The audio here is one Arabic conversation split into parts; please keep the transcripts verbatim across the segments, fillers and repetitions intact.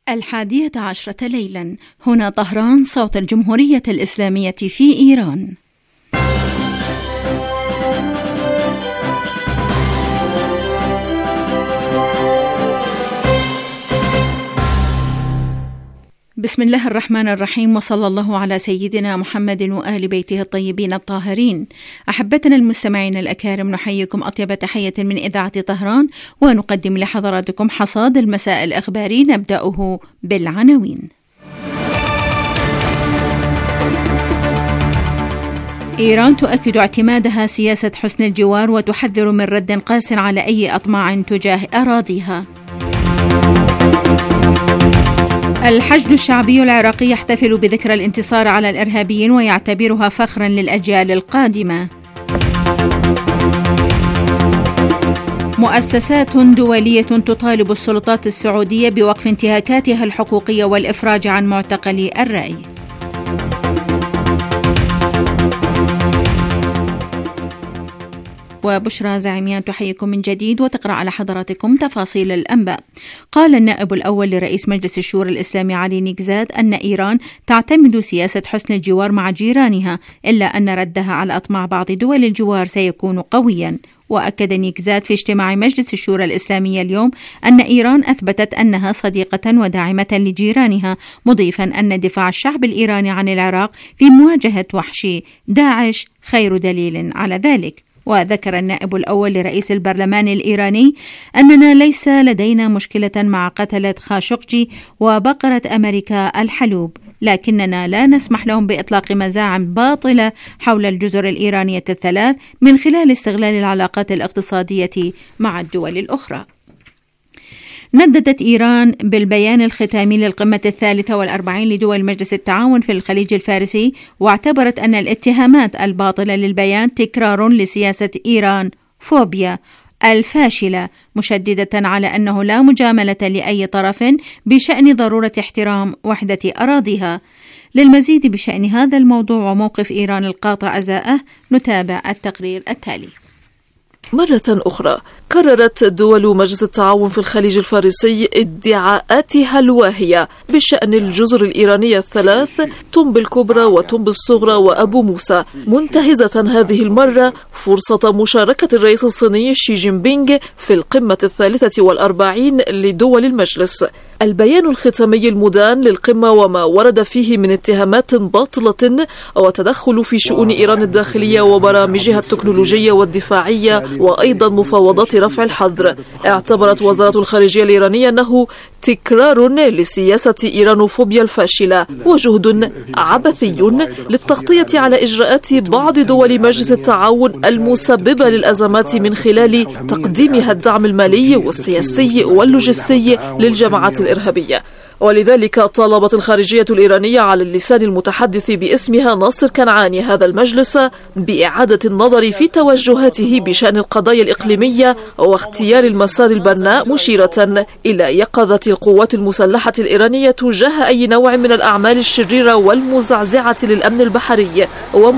الحادية عشرة ليلا، هنا طهران، صوت الجمهورية الإسلامية في إيران. بسم الله الرحمن الرحيم، وصلى الله على سيدنا محمد وآل بيته الطيبين الطاهرين. أحبتنا المستمعين الأكارم، نحييكم أطيب تحية من إذاعة طهران، ونقدم لحضراتكم حصاد المساء الإخباري، نبدأه بالعناوين. إيران تؤكد اعتمادها سياسة حسن الجوار، وتحذر من رد قاس على أي أطماع تجاه أراضيها. الحشد الشعبي العراقي يحتفل بذكرى الانتصار على الإرهابيين ويعتبرها فخرا للأجيال القادمة. مؤسسات دولية تطالب السلطات السعودية بوقف انتهاكاتها الحقوقية والإفراج عن معتقلي الرأي. وبشرى زعيميان تحييكم من جديد وتقرأ على حضراتكم تفاصيل الأنباء. قال النائب الأول لرئيس مجلس الشورى الإسلامي علي نيكزاد أن إيران تعتمد سياسة حسن الجوار مع جيرانها، إلا أن ردها على أطماع بعض دول الجوار سيكون قويا. وأكد نيكزاد في اجتماع مجلس الشورى الإسلامي اليوم أن إيران أثبتت أنها صديقة وداعمة لجيرانها، مضيفا أن دفاع الشعب الإيراني عن العراق في مواجهة وحشي داعش خير دليل على ذلك. وذكر النائب الأول لرئيس البرلمان الإيراني أننا ليس لدينا مشكلة مع قتلة خاشقجي وبقرة أمريكا الحلوب، لكننا لا نسمح لهم بإطلاق مزاعم باطلة حول الجزر الإيرانية الثلاث من خلال استغلال العلاقات الاقتصادية مع الدول الأخرى. نددت إيران بالبيان الختامي للقمة الثالثة والأربعين لدول مجلس التعاون في الخليج الفارسي، واعتبرت أن الاتهامات الباطلة للبيان تكرار لسياسة إيران فوبيا الفاشلة، مشددة على أنه لا مجاملة لأي طرف بشأن ضرورة احترام وحدة أراضيها. للمزيد بشأن هذا الموضوع وموقف إيران القاطع أزاءه، نتابع التقرير التالي. مرة أخرى كررت دول مجلس التعاون في الخليج الفارسي ادعاءاتها الواهية بشأن الجزر الإيرانية الثلاث، طنب الكبرى وطنب الصغرى وأبو موسى، منتهزة هذه المرة فرصة مشاركة الرئيس الصيني شي جين بينغ في القمة الثالثة والأربعين لدول المجلس. البيان الختامي المدان للقمة وما ورد فيه من اتهامات باطلة وتدخل في شؤون إيران الداخلية وبرامجها التكنولوجية والدفاعية، وأيضا مفاوضات رفع الحظر. اعتبرت وزارة الخارجية الإيرانية أنه تكرار لسياسة إيرانوفوبيا الفاشلة وجهد عبثي للتغطية على إجراءات بعض دول مجلس التعاون المسببة للأزمات من خلال تقديمها الدعم المالي والسياسي واللوجستي للجماعات الإرهابية. ولذلك طالبت الخارجية الإيرانية على اللسان المتحدث باسمها ناصر كنعاني هذا المجلس بإعادة النظر في توجهاته بشأن القضايا الإقليمية واختيار المسار البناء، مشيرة إلى يقظة القوات المسلحة الإيرانية تجاه أي نوع من الأعمال الشريرة والمزعزعة للأمن البحري،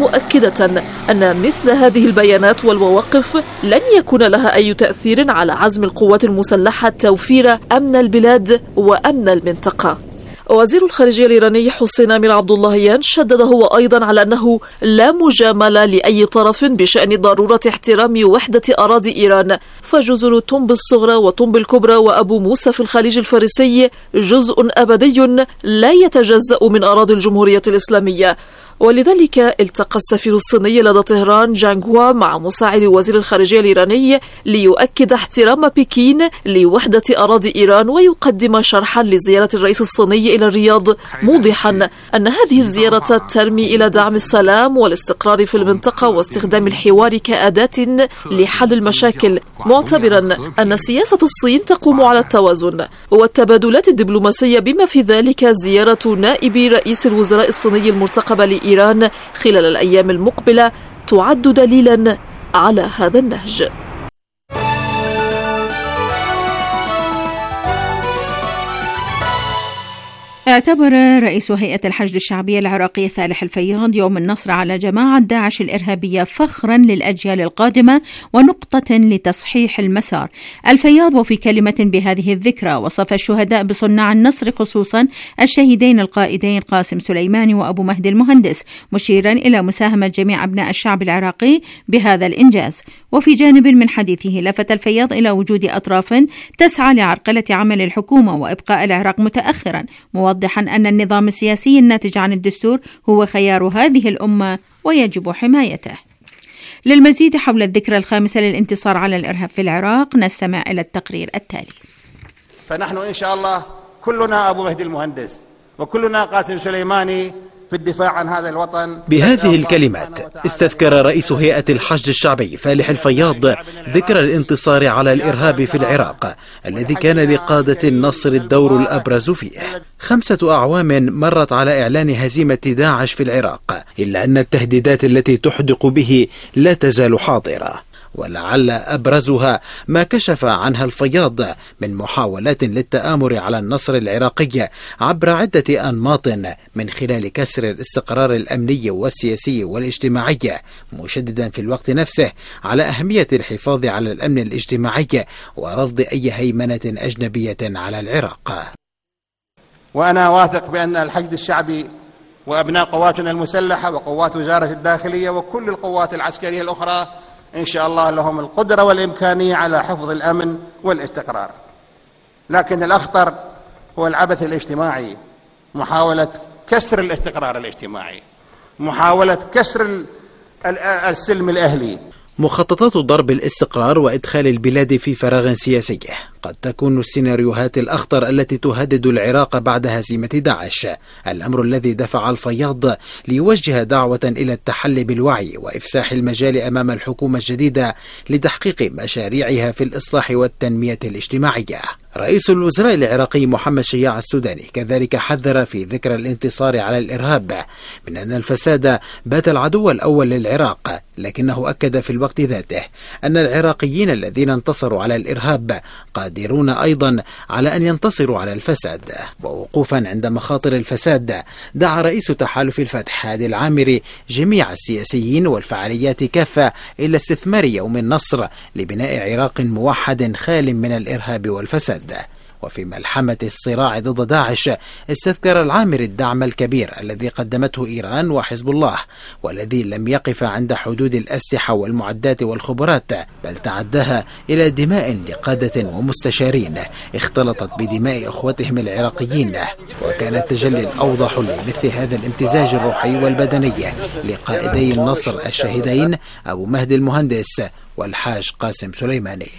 ومؤكدة أن مثل هذه البيانات والمواقف لن يكون لها أي تأثير على عزم القوات المسلحة توفير أمن البلاد وأمن المنطقة. وزير الخارجية الإيراني حسين أمير عبد اللهيان شدد هو أيضا على أنه لا مجاملة لأي طرف بشأن ضرورة احترام وحدة أراضي إيران، فجزر طنب الصغرى وطنب الكبرى وأبو موسى في الخليج الفارسي جزء أبدي لا يتجزأ من أراضي الجمهورية الإسلامية. ولذلك التقى السفير الصيني لدى طهران جانغ هوا مع مساعد وزير الخارجية الإيراني ليؤكد احترام بكين لوحدة أراضي إيران، ويقدم شرحا لزيارة الرئيس الصيني إلى الرياض، موضحا أن هذه الزيارة ترمي إلى دعم السلام والاستقرار في المنطقة واستخدام الحوار كأداة لحل المشاكل، معتبرا أن سياسة الصين تقوم على التوازن والتبادلات الدبلوماسية، بما في ذلك زيارة نائب رئيس الوزراء الصيني المرتقبة لإيران خلال الأيام المقبلة تعد دليلا على هذا النهج. اعتبر رئيس هيئة الحشد الشعبية العراقية فالح الفياض يوم النصر على جماعة داعش الإرهابية فخرا للأجيال القادمة ونقطة لتصحيح المسار. الفياض وفي كلمة بهذه الذكرى وصف الشهداء بصناع النصر خصوصا الشهيدين القائدين قاسم سليماني وأبو مهدي المهندس، مشيرا إلى مساهمة جميع أبناء الشعب العراقي بهذا الإنجاز. وفي جانب من حديثه لفت الفياض إلى وجود أطراف تسعى لعرقلة عمل الحكومة وإبقاء العراق متأخرا، موضحا أن النظام السياسي الناتج عن الدستور هو خيار هذه الأمة ويجب حمايته. للمزيد حول الذكرى الخامسة للانتصار على الإرهاب في العراق نستمع إلى التقرير التالي. فنحن إن شاء الله كلنا أبو مهدي المهندس وكلنا قاسم سليماني في الدفاع عن هذا الوطن. بهذه الكلمات استذكر رئيس هيئة الحشد الشعبي فالح الفياض ذكرى الانتصار على الإرهاب في العراق الذي كان لقادة النصر الدور الأبرز فيه. خمسة أعوام مرت على إعلان هزيمة داعش في العراق، إلا أن التهديدات التي تحدق به لا تزال حاضرة، ولعل أبرزها ما كشف عنها الفياض من محاولات للتآمر على النصر العراقي عبر عدة أنماط من خلال كسر الاستقرار الأمني والسياسي والاجتماعي، مشددا في الوقت نفسه على أهمية الحفاظ على الأمن الاجتماعي ورفض أي هيمنة أجنبية على العراق. وأنا واثق بأن الحشد الشعبي وأبناء قواتنا المسلحة وقوات وزارة الداخلية وكل القوات العسكرية الأخرى إن شاء الله لهم القدرة والإمكانية على حفظ الأمن والاستقرار. لكن الأخطر هو العبث الاجتماعي، محاولة كسر الاستقرار الاجتماعي، محاولة كسر السلم الأهلي. مخططات ضرب الاستقرار وإدخال البلاد في فراغ سياسي قد تكون السيناريوهات الأخطر التي تهدد العراق بعد هزيمة داعش، الأمر الذي دفع الفياض ليوجه دعوة إلى التحلي بالوعي وإفساح المجال أمام الحكومة الجديدة لتحقيق مشاريعها في الإصلاح والتنمية الاجتماعية. رئيس الوزراء العراقي محمد شياع السوداني كذلك حذر في ذكرى الانتصار على الإرهاب من أن الفساد بات العدو الأول للعراق، لكنه أكد في الوقت ذاته أن العراقيين الذين انتصروا على الإرهاب قادرون أيضا على أن ينتصروا على الفساد. ووقوفا عند مخاطر الفساد دعا رئيس تحالف الفتح هادي العامري جميع السياسيين والفعاليات كافة إلى استثمار يوم النصر لبناء عراق موحد خال من الإرهاب والفساد. وفي ملحمة الصراع ضد داعش استذكر العامري الدعم الكبير الذي قدمته إيران وحزب الله، والذي لم يقف عند حدود الأسلحة والمعدات والخبرات، بل تعداها إلى دماء لقادة ومستشارين اختلطت بدماء أخوتهم العراقيين. وكان التجلي الأوضح لمثل هذا الامتزاج الروحي والبدني لقائدي النصر الشهيدين أبو مهدي المهندس والحاج قاسم سليماني.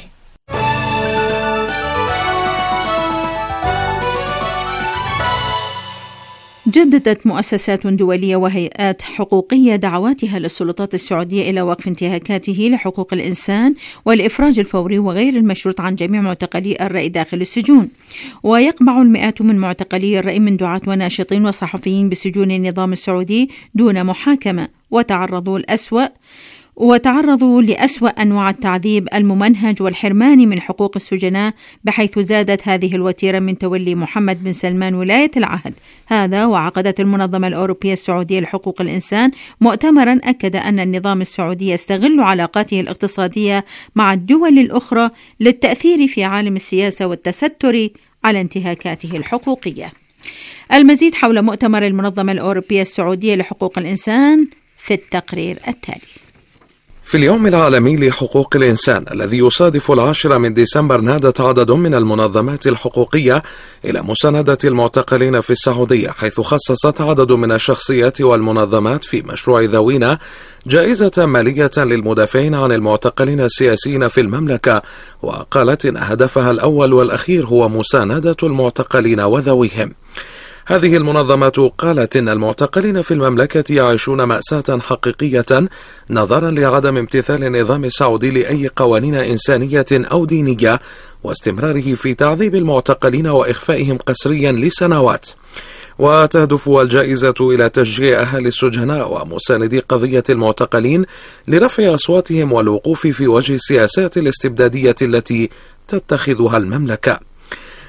جددت مؤسسات دولية وهيئات حقوقية دعواتها للسلطات السعودية إلى وقف انتهاكاته لحقوق الإنسان والإفراج الفوري وغير المشروط عن جميع معتقلي الرأي داخل السجون. ويقبع المئات من معتقلي الرأي من دعاة وناشطين وصحفيين بسجون النظام السعودي دون محاكمة، وتعرضوا الأسوأ وتعرضوا لأسوأ أنواع التعذيب الممنهج والحرمان من حقوق السجناء، بحيث زادت هذه الوتيرة من تولي محمد بن سلمان ولاية العهد. هذا وعقدت المنظمة الأوروبية السعودية لحقوق الإنسان مؤتمرا أكد أن النظام السعودي يستغل علاقاته الاقتصادية مع الدول الأخرى للتأثير في عالم السياسة والتستر على انتهاكاته الحقوقية. المزيد حول مؤتمر المنظمة الأوروبية السعودية لحقوق الإنسان في التقرير التالي. في اليوم العالمي لحقوق الإنسان الذي يصادف العاشر من ديسمبر، نادت عدد من المنظمات الحقوقية إلى مساندة المعتقلين في السعودية، حيث خصصت عدد من الشخصيات والمنظمات في مشروع ذوينا جائزة مالية للمدافعين عن المعتقلين السياسيين في المملكة، وقالت إن هدفها الأول والأخير هو مساندة المعتقلين وذويهم. هذه المنظمات قالت إن المعتقلين في المملكة يعيشون مأساة حقيقية نظرا لعدم امتثال النظام السعودي لأي قوانين إنسانية أو دينية، واستمراره في تعذيب المعتقلين وإخفائهم قسريا لسنوات. وتهدف الجائزة إلى تشجيع أهالي السجناء ومساندي قضية المعتقلين لرفع أصواتهم والوقوف في وجه السياسات الاستبدادية التي تتخذها المملكة.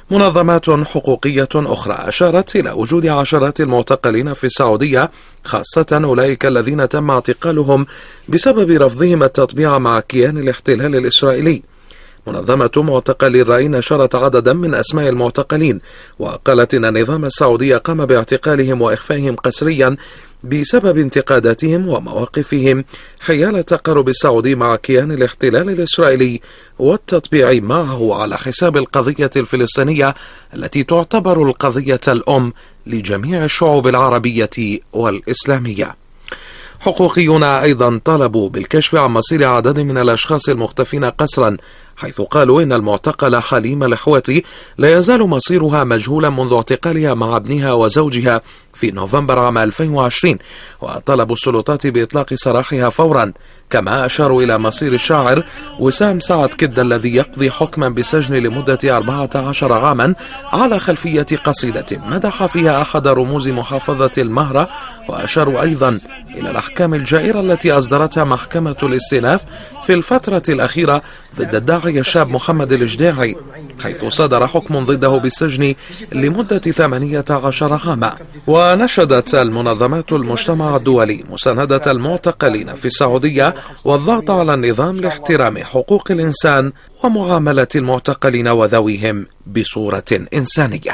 منظمات حقوقية أخرى أشارت إلى وجود عشرات المعتقلين في السعودية، خاصة أولئك الذين تم اعتقالهم بسبب رفضهم التطبيع مع كيان الاحتلال الإسرائيلي. منظمة معتقلي الرأي نشرت عددا من أسماء المعتقلين، وقالت إن النظام السعودي قام باعتقالهم وإخفائهم قسريا بسبب انتقاداتهم ومواقفهم حيال التقارب السعودي مع كيان الاحتلال الإسرائيلي والتطبيع معه على حساب القضية الفلسطينية التي تعتبر القضية الأم لجميع الشعوب العربية والإسلامية. حقوقيون أيضا طلبوا بالكشف عن مصير عدد من الأشخاص المختفين قسرا، حيث قالوا إن المعتقلة حليمة الحواتي لا يزال مصيرها مجهولا منذ اعتقالها مع ابنها وزوجها في نوفمبر عام ألفين وعشرين، وطلبوا السلطات بإطلاق سراحها فورا. كما أشاروا إلى مصير الشاعر وسام سعد كد الذي يقضي حكما بالسجن لمدة أربعة عشر عاما على خلفية قصيدة مدح فيها أحد رموز محافظة المهرة. وأشاروا أيضا إلى الأحكام الجائرة التي أصدرتها محكمة الاستئناف في الفترة الأخيرة ضد الداعية الشاب محمد الجداعي، حيث صدر حكم ضده بالسجن لمدة ثمانية عشر عاما. ونشدت المنظمات المجتمع الدولي مساندة المعتقلين في السعودية والضغط على النظام لاحترام حقوق الإنسان ومعاملة المعتقلين وذويهم بصورة إنسانية.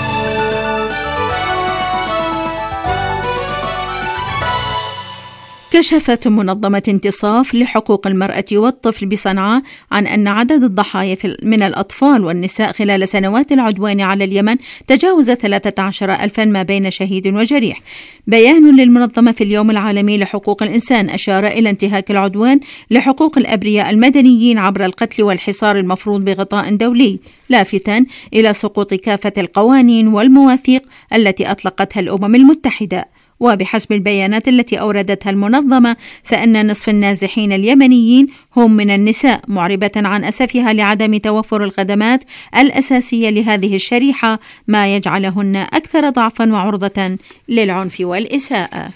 كشفت منظمة انتصاف لحقوق المرأة والطفل بصنعاء عن أن عدد الضحايا من الأطفال والنساء خلال سنوات العدوان على اليمن تجاوز ثلاثة عشر ألفا ما بين شهيد وجريح. بيان للمنظمة في اليوم العالمي لحقوق الإنسان أشار إلى انتهاك العدوان لحقوق الأبرياء المدنيين عبر القتل والحصار المفروض بغطاء دولي، لافتاً إلى سقوط كافة القوانين والمواثيق التي أطلقتها الأمم المتحدة. وبحسب البيانات التي أوردتها المنظمة فإن نصف النازحين اليمنيين هم من النساء، معربة عن أسفها لعدم توفر الخدمات الأساسية لهذه الشريحة، ما يجعلهن أكثر ضعفا وعرضة للعنف والإساءة.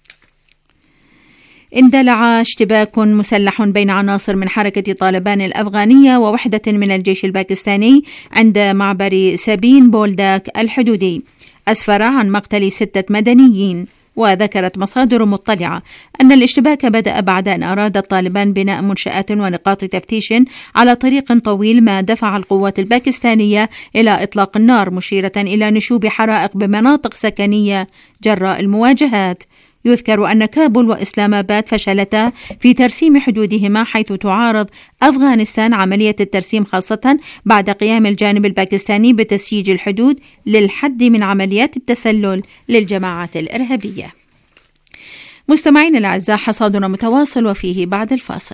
اندلع اشتباك مسلح بين عناصر من حركة طالبان الأفغانية ووحدة من الجيش الباكستاني عند معبر سبين بولداك الحدودي، أسفر عن مقتل ستة مدنيين. وذكرت مصادر مطلعة أن الاشتباك بدأ بعد أن أراد الطالبان بناء منشآت ونقاط تفتيش على طريق طويل، ما دفع القوات الباكستانية إلى إطلاق النار، مشيرة إلى نشوب حرائق بمناطق سكنية جراء المواجهات. يذكر أن كابول وإسلام آباد فشلتا في ترسيم حدودهما، حيث تعارض أفغانستان عملية الترسيم، خاصة بعد قيام الجانب الباكستاني بتسييج الحدود للحد من عمليات التسلل للجماعات الإرهابية. مستمعين الأعزاء، حصادنا متواصل وفيه بعد الفاصل.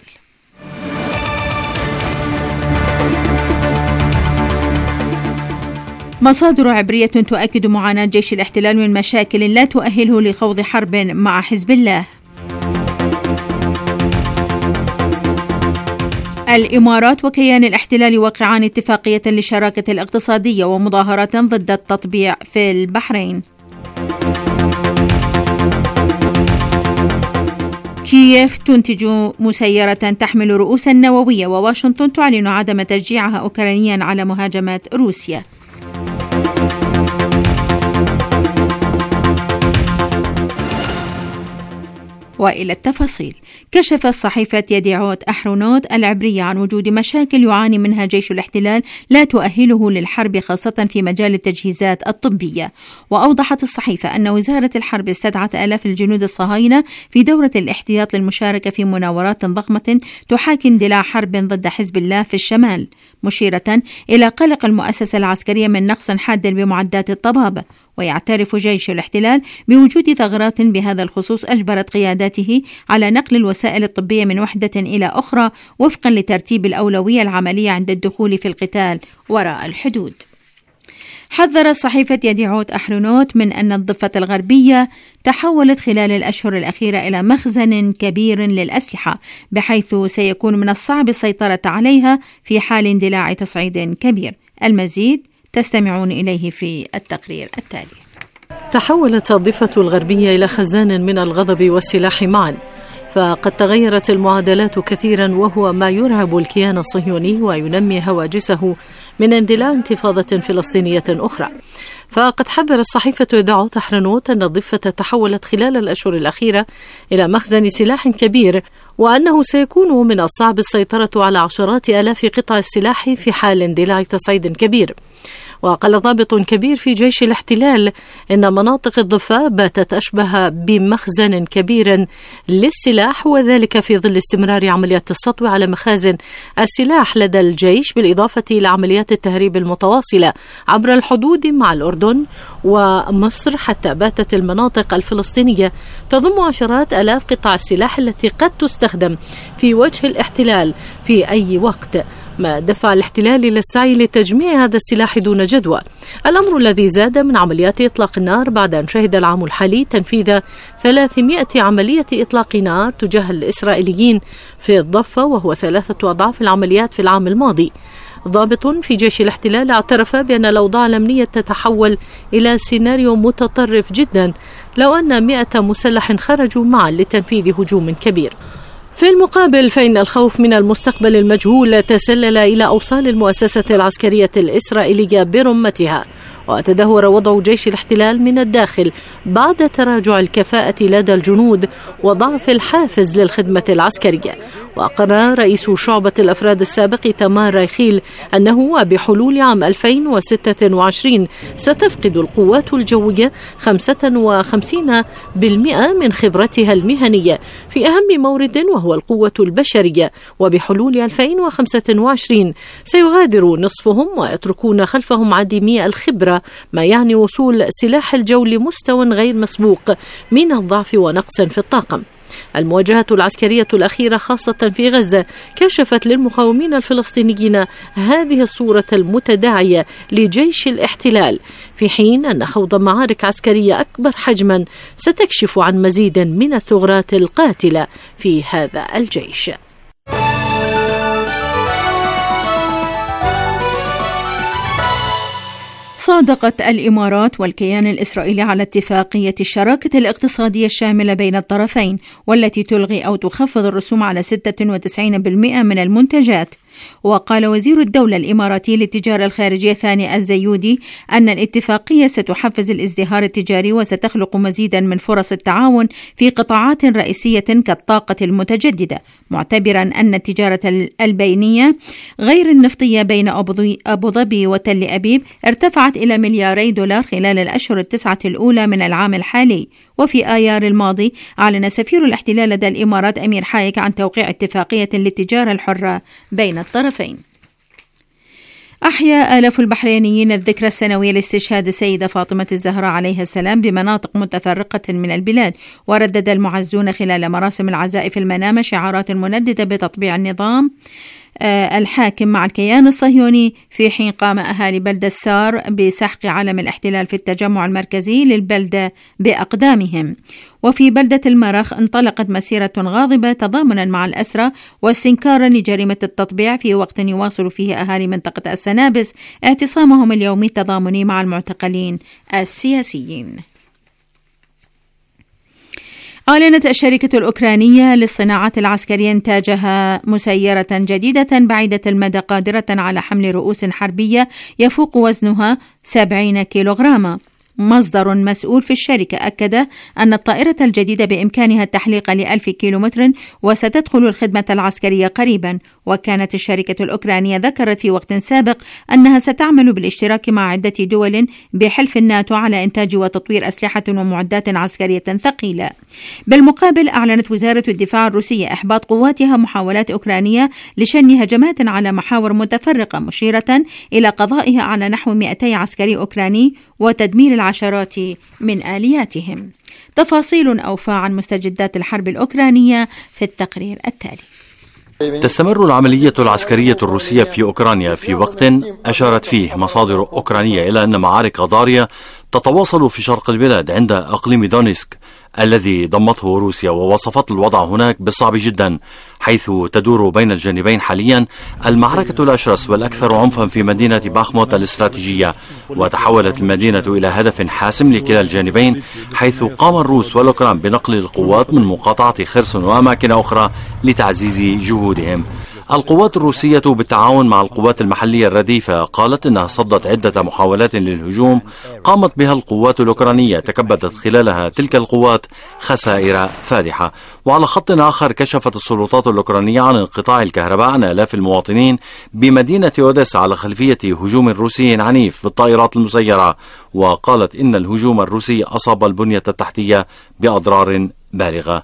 مصادر عبرية تؤكد معاناة جيش الاحتلال من مشاكل لا تؤهله لخوض حرب مع حزب الله. الإمارات وكيان الاحتلال وقعان اتفاقية للشراكة الاقتصادية ومظاهرات ضد التطبيع في البحرين. كييف تنتج مسيرة تحمل رؤوسا نووية، وواشنطن تعلن عدم تشجيعها أوكرانيا على مهاجمة روسيا. وإلى التفاصيل. كشفت صحيفة يديعوت أحرونوت العبرية عن وجود مشاكل يعاني منها جيش الاحتلال لا تؤهله للحرب، خاصة في مجال التجهيزات الطبية. وأوضحت الصحيفة أن وزارة الحرب استدعت آلاف الجنود الصهاينة في دورة الاحتياط للمشاركة في مناورات ضخمة تحاكي اندلاع حرب ضد حزب الله في الشمال، مشيرة إلى قلق المؤسسة العسكرية من نقص حاد بمعدات الطبابة. ويعترف جيش الاحتلال بوجود ثغرات بهذا الخصوص أجبرت قياداته على نقل الوسائل الطبية من وحدة إلى أخرى وفقا لترتيب الأولوية العملية عند الدخول في القتال وراء الحدود. حذرت صحيفة يديعوت أحرونوت من أن الضفة الغربية تحولت خلال الأشهر الأخيرة إلى مخزن كبير للأسلحة، بحيث سيكون من الصعب السيطرة عليها في حال اندلاع تصعيد كبير. المزيد تستمعون إليه في التقرير التالي. تحولت الضفة الغربية إلى خزان من الغضب والسلاح معا، فقد تغيرت المعادلات كثيرا، وهو ما يرعب الكيان الصهيوني وينمي هواجسه من اندلاع انتفاضة فلسطينية أخرى. فقد حذرت صحيفة يدعوت حرنوت أن الضفة تحولت خلال الأشهر الأخيرة إلى مخزن سلاح كبير، وأنه سيكون من الصعب السيطرة على عشرات آلاف قطع السلاح في حال اندلاع تصعيد كبير. وقال ضابط كبير في جيش الاحتلال إن مناطق الضفة باتت أشبه بمخزن كبير للسلاح، وذلك في ظل استمرار عمليات السطو على مخازن السلاح لدى الجيش، بالإضافة إلى عمليات التهريب المتواصلة عبر الحدود مع الأردن ومصر، حتى باتت المناطق الفلسطينية تضم عشرات آلاف قطع السلاح التي قد تستخدم في وجه الاحتلال في أي وقت، ما دفع الاحتلال إلى السعي لتجميع هذا السلاح دون جدوى. الأمر الذي زاد من عمليات إطلاق النار بعد أن شهد العام الحالي تنفيذ ثلاثمائة عملية إطلاق نار تجاه الإسرائيليين في الضفة، وهو ثلاثة أضعاف العمليات في العام الماضي. ضابط في جيش الاحتلال اعترف بأن الأوضاع الأمنية تتحول إلى سيناريو متطرف جدا لو أن مئة مسلح خرجوا معا لتنفيذ هجوم كبير. في المقابل فإن الخوف من المستقبل المجهول تسلل إلى أوصال المؤسسة العسكرية الإسرائيلية برمتها، وتدهور وضع جيش الاحتلال من الداخل بعد تراجع الكفاءة لدى الجنود وضعف الحافز للخدمة العسكرية. وأقر رئيس شعبة الأفراد السابق تمار رايخيل أنه بحلول عام ألفين وستة وعشرين ستفقد القوات الجوية خمسة وخمسين بالمئة من خبرتها المهنية في أهم مورد وهو القوة البشرية، وبحلول ألفين وخمسة وعشرين سيغادر نصفهم ويتركون خلفهم عديمي الخبرة، ما يعني وصول سلاح الجو لمستوى غير مسبوق من الضعف ونقص في الطاقم. المواجهة العسكرية الأخيرة خاصة في غزة كشفت للمقاومين الفلسطينيين هذه الصورة المتداعية لجيش الاحتلال، في حين أن خوض معارك عسكرية أكبر حجما ستكشف عن مزيد من الثغرات القاتلة في هذا الجيش. صادقت الإمارات والكيان الإسرائيلي على اتفاقية الشراكة الاقتصادية الشاملة بين الطرفين، والتي تلغي أو تخفض الرسوم على ستة وتسعين بالمئة من المنتجات. وقال وزير الدولة الإماراتي للتجارة الخارجية ثاني الزيودي أن الاتفاقية ستحفز الازدهار التجاري وستخلق مزيدا من فرص التعاون في قطاعات رئيسية كالطاقة المتجددة، معتبرا أن التجارة البينية غير النفطية بين أبو ظبي وتل أبيب ارتفعت إلى ملياري دولار خلال الأشهر التسعة الأولى من العام الحالي. وفي آيار الماضي أعلن سفير الاحتلال لدى الإمارات أمير حايك عن توقيع اتفاقية للتجارة الحرة بين الطرفين. أحيا آلاف البحرينيين الذكرى السنوية لاستشهاد السيدة فاطمة الزهراء عليها السلام بمناطق متفرقة من البلاد، وردد المعزون خلال مراسم العزاء في المنامة شعارات منددة بتطبيع النظام الحاكم مع الكيان الصهيوني، في حين قام أهالي بلدة سار بسحق علم الاحتلال في التجمع المركزي للبلدة بأقدامهم. وفي بلدة المرخ انطلقت مسيرة غاضبة تضامنا مع الأسرى واستنكارا لجريمة التطبيع، في وقت يواصل فيه أهالي منطقة السنابس اعتصامهم اليومي التضامني مع المعتقلين السياسيين. أعلنت الشركة الأوكرانية للصناعات العسكرية إنتاجها مسيرة جديدة بعيدة المدى قادرة على حمل رؤوس حربية يفوق وزنها سبعين كيلوغراما. مصدر مسؤول في الشركة أكد أن الطائرة الجديدة بإمكانها التحليق لألف كيلومتر وستدخل الخدمة العسكرية قريبا. وكانت الشركة الأوكرانية ذكرت في وقت سابق أنها ستعمل بالاشتراك مع عدة دول بحلف الناتو على إنتاج وتطوير أسلحة ومعدات عسكرية ثقيلة. بالمقابل أعلنت وزارة الدفاع الروسية إحباط قواتها محاولات أوكرانية لشن هجمات على محاور متفرقة، مشيرة إلى قضائها على نحو مئتي عسكري أوكراني وتدمير العشرات من آلياتهم. تفاصيل أوفى عن مستجدات الحرب الأوكرانية في التقرير التالي. تستمر العملية العسكرية الروسية في أوكرانيا في وقت أشارت فيه مصادر أوكرانية إلى أن معارك ضارية تتواصل في شرق البلاد عند أقليم دونيسك الذي ضمته روسيا، ووصفت الوضع هناك بالصعب جدا، حيث تدور بين الجانبين حاليا المعركة الأشرس والأكثر عنفا في مدينة باخموت الاستراتيجية، وتحولت المدينة إلى هدف حاسم لكلا الجانبين، حيث قام الروس والأوكران بنقل القوات من مقاطعة خرسون وأماكن أخرى لتعزيز جهودهم. القوات الروسية بالتعاون مع القوات المحلية الرديفة قالت إنها صدت عدة محاولات للهجوم قامت بها القوات الأوكرانية تكبدت خلالها تلك القوات خسائر فادحة. وعلى خط آخر كشفت السلطات الأوكرانية عن انقطاع الكهرباء عن آلاف المواطنين بمدينة أوديسا على خلفية هجوم روسي عنيف بالطائرات المسيرة، وقالت إن الهجوم الروسي أصاب البنية التحتية بأضرار بالغة.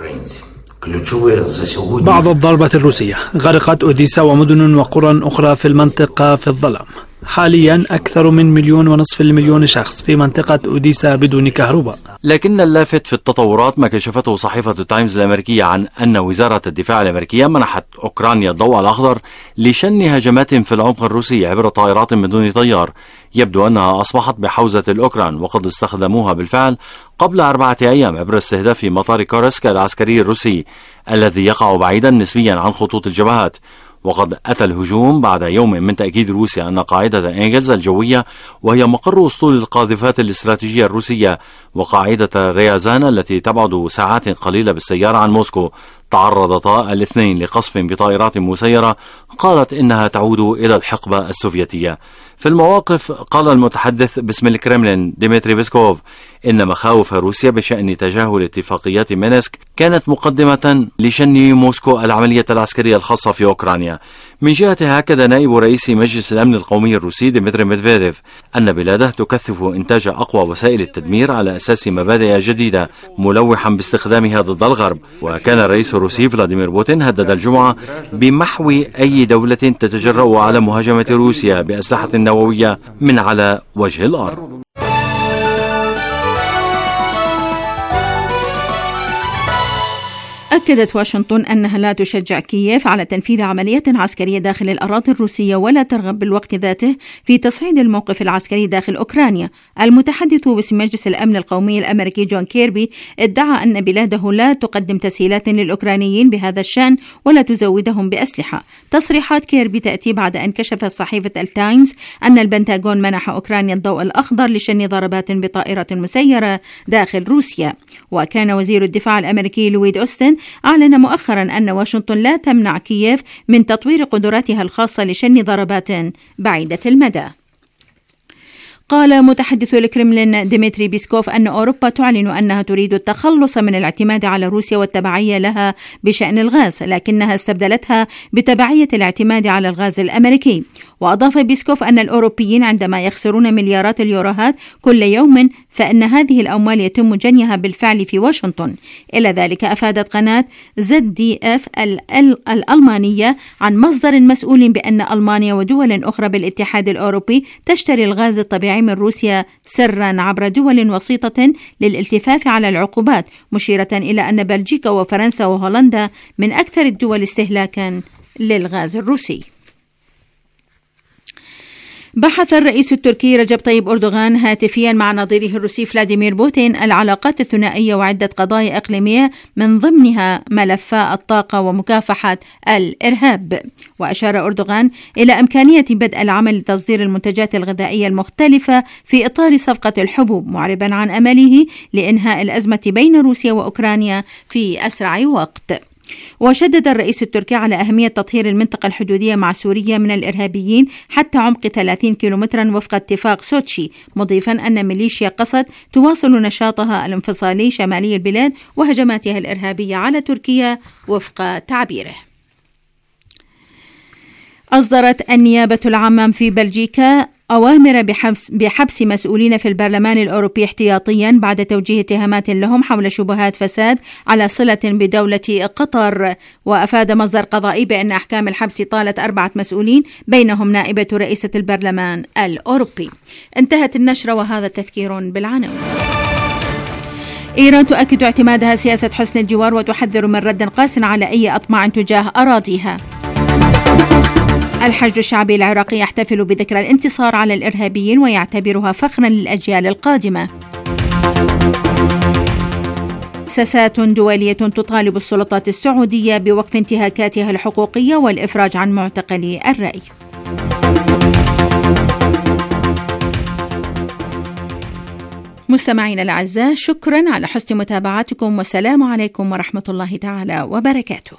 بعد الضربة الروسية غرقت أوديسا ومدن وقرى أخرى في المنطقة في الظلام. حاليا أكثر من مليون ونصف المليون شخص في منطقة أوديسا بدون كهرباء. لكن اللافت في التطورات ما كشفته صحيفة تايمز الأمريكية عن أن وزارة الدفاع الأمريكية منحت أوكرانيا الضوء الأخضر لشن هجمات في العمق الروسي عبر طائرات من دون طيار. يبدو أنها أصبحت بحوزة الأوكران، وقد استخدموها بالفعل قبل أربعة أيام عبر استهداف مطار كورسك العسكري الروسي الذي يقع بعيدا نسبيا عن خطوط الجبهات. وقد أتى الهجوم بعد يوم من تأكيد روسيا أن قاعدة إنجلز الجوية، وهي مقر أسطول القاذفات الاستراتيجية الروسية، وقاعدة ريازان التي تبعد ساعات قليلة بالسيارة عن موسكو، تعرضتا الاثنين لقصف بطائرات مسيرة قالت إنها تعود إلى الحقبة السوفيتية. في المواقف قال المتحدث باسم الكرملين ديمتري بيسكوف إن مخاوف روسيا بشأن تجاهل اتفاقيات مينسك كانت مقدمة لشن موسكو العملية العسكرية الخاصة في أوكرانيا. من جهته هكذا نائب رئيس مجلس الأمن القومي الروسي ديمتري ميدفيديف أن بلاده تكثف إنتاج أقوى وسائل التدمير على أساس مبادئ جديدة، ملوحا باستخدامها ضد الغرب. وكان الرئيس الروسي فلاديمير بوتين هدد الجمعة بمحو أي دولة تتجرأ على مهاجمة روسيا بأسلحة نووية من على وجه الأرض. أكدت واشنطن أنها لا تشجع كييف على تنفيذ عملية عسكرية داخل الأراضي الروسية، ولا ترغب بالوقت ذاته في تصعيد الموقف العسكري داخل أوكرانيا. المتحدث باسم مجلس الأمن القومي الأمريكي جون كيربي ادعى أن بلاده لا تقدم تسهيلات للأوكرانيين بهذا الشأن ولا تزودهم بأسلحة. تصريحات كيربي تأتي بعد أن كشفت صحيفة التايمز أن البنتاغون منح أوكرانيا الضوء الأخضر لشن ضربات بطائرة مسيرة داخل روسيا. وكان وزير الدفاع الأمريكي لويد أوستن أعلن مؤخرا أن واشنطن لا تمنع كييف من تطوير قدراتها الخاصة لشن ضربات بعيدة المدى. قال متحدث الكرملين ديمتري بيسكوف أن أوروبا تعلن أنها تريد التخلص من الاعتماد على روسيا والتبعية لها بشأن الغاز، لكنها استبدلتها بتبعية الاعتماد على الغاز الأمريكي. وأضاف بيسكوف أن الأوروبيين عندما يخسرون مليارات اليوروهات كل يوم فإن هذه الأموال يتم جنيها بالفعل في واشنطن. إلى ذلك أفادت قناة زد دي اف الألمانية عن مصدر مسؤول بأن ألمانيا ودول أخرى بالاتحاد الأوروبي تشتري الغاز الطبيعي من روسيا سرا عبر دول وسيطة للالتفاف على العقوبات، مشيرة إلى أن بلجيكا وفرنسا وهولندا من أكثر الدول استهلاكا للغاز الروسي. بحث الرئيس التركي رجب طيب أردوغان هاتفيا مع نظيره الروسي فلاديمير بوتين العلاقات الثنائية وعدة قضايا إقليمية من ضمنها ملف الطاقة ومكافحة الإرهاب. وأشار أردوغان إلى إمكانية بدء العمل لتصدير المنتجات الغذائية المختلفة في إطار صفقة الحبوب، معربا عن أمله لإنهاء الأزمة بين روسيا وأوكرانيا في أسرع وقت. وشدد الرئيس التركي على أهمية تطهير المنطقة الحدودية مع سوريا من الإرهابيين حتى عمق ثلاثين كيلومترا وفق اتفاق سوتشي، مضيفا أن ميليشيا قسد تواصل نشاطها الانفصالي شمالي البلاد وهجماتها الإرهابية على تركيا وفق تعبيره. أصدرت النيابة العامة في بلجيكا أوامر بحبس, بحبس مسؤولين في البرلمان الأوروبي احتياطيا بعد توجيه اتهامات لهم حول شبهات فساد على صلة بدولة قطر. وأفاد مصدر قضائي بأن أحكام الحبس طالت أربعة مسؤولين بينهم نائبة رئيسة البرلمان الأوروبي. انتهت النشرة وهذا تذكير بالعناوين. إيران تؤكد اعتمادها سياسة حسن الجوار وتحذر من رد قاس على أي أطماع تجاه أراضيها. الحشد الشعبي العراقي يحتفل بذكرى الانتصار على الإرهابيين ويعتبرها فخرا للأجيال القادمة. مؤسسات دولية تطالب السلطات السعودية بوقف انتهاكاتها الحقوقية والإفراج عن معتقلي الرأي. مستمعينا الأعزاء، شكرا على حسن متابعتكم، والسلام عليكم ورحمة الله تعالى وبركاته.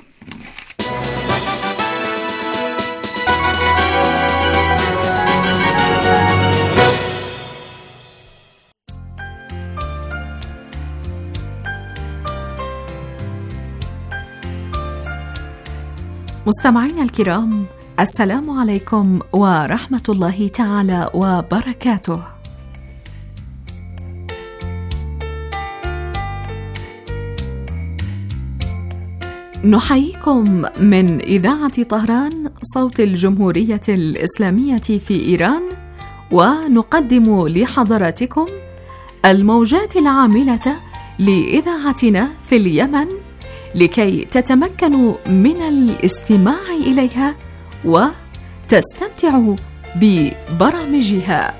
مستمعينا الكرام، السلام عليكم ورحمة الله تعالى وبركاته. نحييكم من إذاعة طهران صوت الجمهورية الإسلامية في إيران، ونقدم لحضراتكم الموجات العاملة لإذاعتنا في اليمن لكي تتمكنوا من الاستماع إليها وتستمتعوا ببرامجها.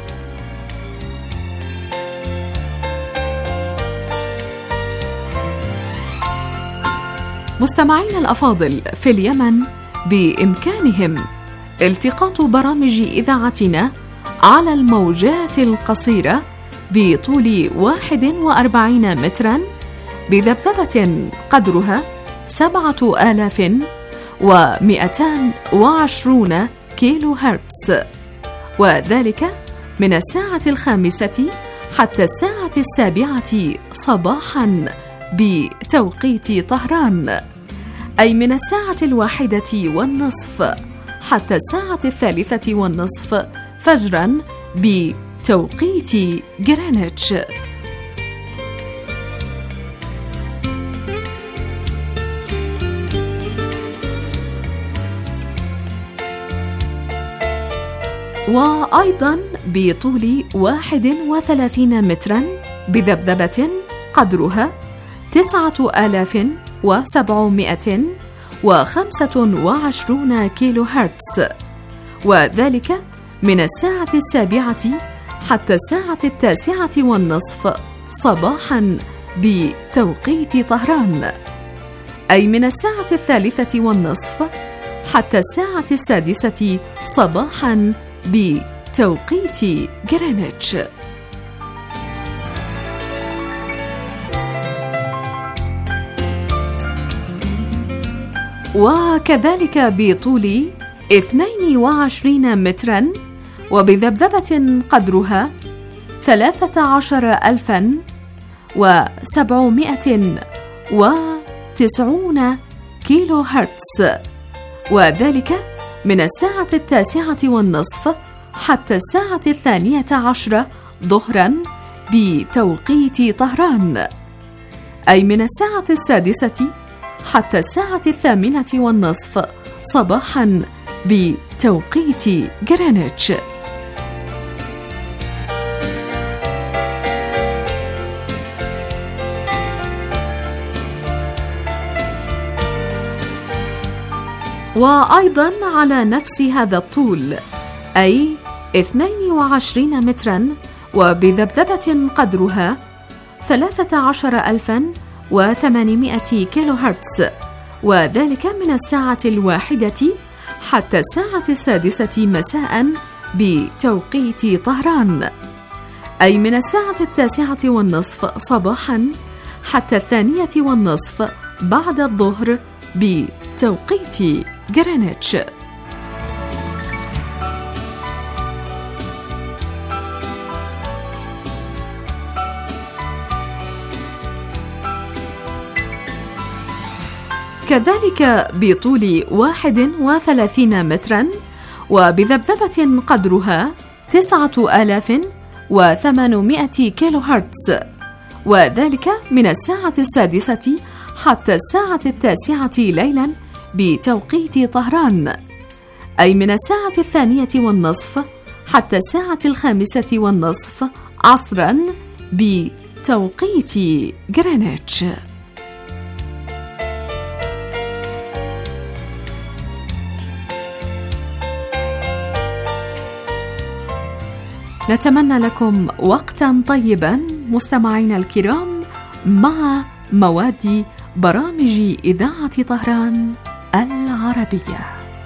مستمعين الأفاضل، في اليمن بإمكانهم التقاط برامج إذاعتنا على الموجات القصيرة بطول واحد وأربعين متراً بذبذبة قدرها سبعة آلاف ومئتان وعشرون كيلو هرتز، وذلك من الساعة الخامسة حتى الساعة السابعة صباحاً بتوقيت طهران، أي من الساعة الواحدة والنصف حتى الساعة الثالثة والنصف فجراً بتوقيت جرينتش. وأيضاً بطول واحد وثلاثين متراً بذبذبة قدرها تسعة آلاف وسبعمائة وخمسة وعشرين كيلو هرتز، وذلك من الساعة السابعة حتى الساعة التاسعة والنصف صباحاً بتوقيت طهران، أي من الساعة الثالثة والنصف حتى الساعة السادسة صباحاً بتوقيت جرينتش. وكذلك بطول اثنين وعشرين متراً وبذبذبة قدرها ثلاثة عشر ألفاً وسبعمائة وتسعون كيلو هرتز، وذلك من الساعة التاسعة والنصف حتى الساعة الثانية عشرة ظهراً بتوقيت طهران، أي من الساعة السادسة حتى الساعة الثامنة والنصف صباحاً بتوقيت جرينتش. وأيضاً على نفس هذا الطول، أي اثنين وعشرين متراً وبذبذبة قدرها ثلاثة عشر ألفاً وثمانمائة كيلو هرتز، وذلك من الساعة الواحدة حتى الساعة السادسة مساء بتوقيت طهران، أي من الساعة التاسعة والنصف صباحا حتى الثانية والنصف بعد الظهر بتوقيت جرينتش. كذلك بطول واحد وثلاثين مترا وبذبذبة قدرها تسعة آلاف وثمانمائة كيلو هرتز، وذلك من الساعة السادسة حتى الساعة التاسعة ليلا بتوقيت طهران، أي من الساعة الثانية والنصف حتى الساعة الخامسة والنصف عصرا بتوقيت جرينتش. نتمنى لكم وقتا طيبا مستمعينا الكرام مع مواد برامج إذاعة طهران العربية.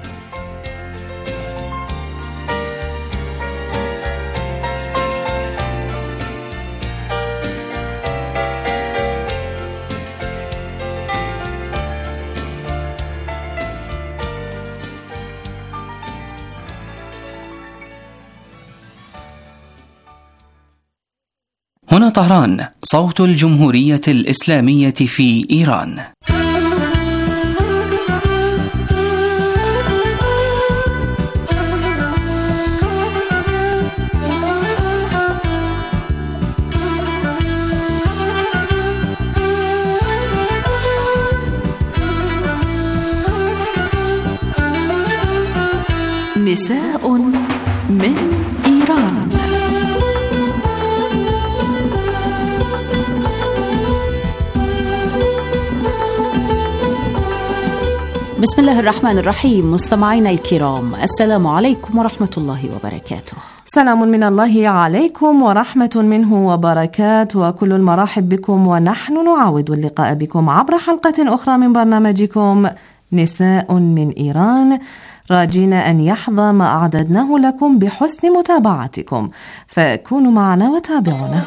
هنا طهران، صوت الجمهورية الإسلامية في إيران. نساء من إيران. بسم الله الرحمن الرحيم. مستمعينا الكرام، السلام عليكم ورحمة الله وبركاته. سلام من الله عليكم ورحمة منه وبركاته، وكل المراحب بكم، ونحن نعاود اللقاء بكم عبر حلقة أخرى من برنامجكم نساء من إيران، راجين أن يحظى ما أعددناه لكم بحسن متابعتكم، فكونوا معنا وتابعونا.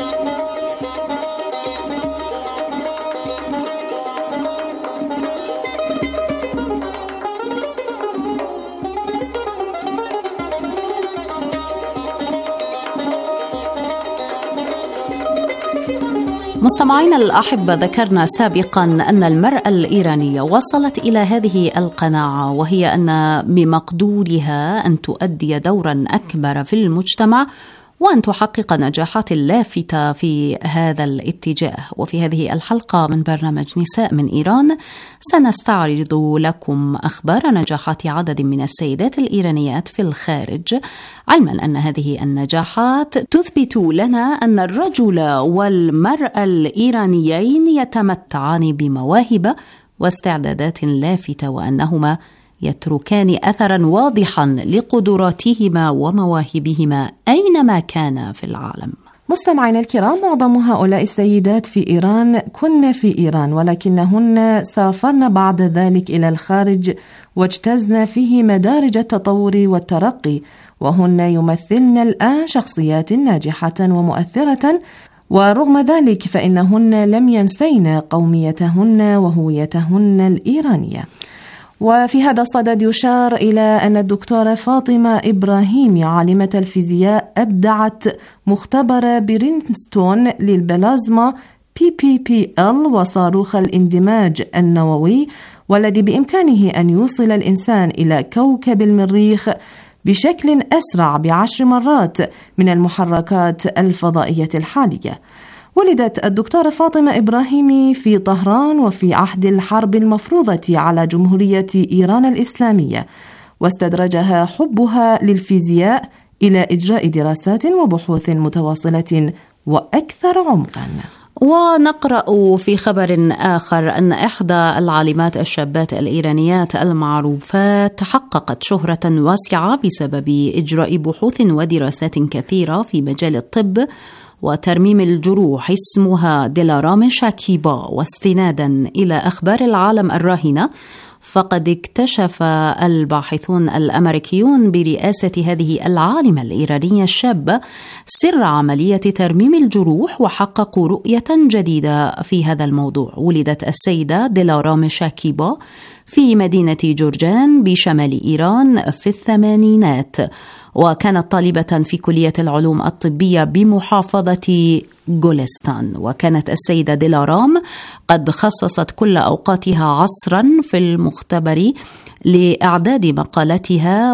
مستمعينا الأحبة، ذكرنا سابقا أن المرأة الإيرانية وصلت إلى هذه القناعة، وهي أن بمقدورها أن تؤدي دورا أكبر في المجتمع وأن تحقق نجاحات لافتة في هذا الاتجاه. وفي هذه الحلقة من برنامج نساء من إيران سنستعرض لكم أخبار نجاحات عدد من السيدات الإيرانيات في الخارج، علما أن هذه النجاحات تثبت لنا أن الرجل والمرأة الإيرانيين يتمتعان بمواهب واستعدادات لافتة، وأنهما يتركان أثرا واضحا لقدراتهما ومواهبهما أينما كان في العالم. مستمعينا الكرام، معظم هؤلاء السيدات في إيران كن في إيران، ولكنهن سافرن بعد ذلك إلى الخارج واجتزن فيه مدارج التطور والترقي، وهن يمثلن الآن شخصيات ناجحة ومؤثرة، ورغم ذلك فإنهن لم ينسين قوميتهن وهويتهن الإيرانية. وفي هذا الصدد يشار إلى أن الدكتورة فاطمة إبراهيمي عالمة الفيزياء أبدعت مختبر برينستون للبلازما بي بي بي إل وصاروخ الاندماج النووي، والذي بإمكانه أن يوصل الإنسان إلى كوكب المريخ بشكل أسرع بعشر مرات من المحركات الفضائية الحالية. ولدت الدكتورة فاطمة إبراهيمي في طهران وفي عهد الحرب المفروضة على جمهورية إيران الإسلامية، واستدرجها حبها للفيزياء إلى إجراء دراسات وبحوث متواصلة وأكثر عمقا. ونقرأ في خبر آخر أن إحدى العالمات الشابات الإيرانيات المعروفات حققت شهرة واسعة بسبب إجراء بحوث ودراسات كثيرة في مجال الطب وترميم الجروح، اسمها ديلارام شاكيبا. واستنادا إلى أخبار العالم الراهنة، فقد اكتشف الباحثون الأمريكيون برئاسة هذه العالمة الإيرانية الشابة سر عملية ترميم الجروح، وحققوا رؤية جديدة في هذا الموضوع. ولدت السيدة ديلارام شاكيبا في مدينة جورجان بشمال إيران في الثمانينات، وكانت طالبة في كلية العلوم الطبية بمحافظة جولستان. وكانت السيدة ديلارام قد خصصت كل أوقاتها عصرا في المختبر لإعداد مقالتها،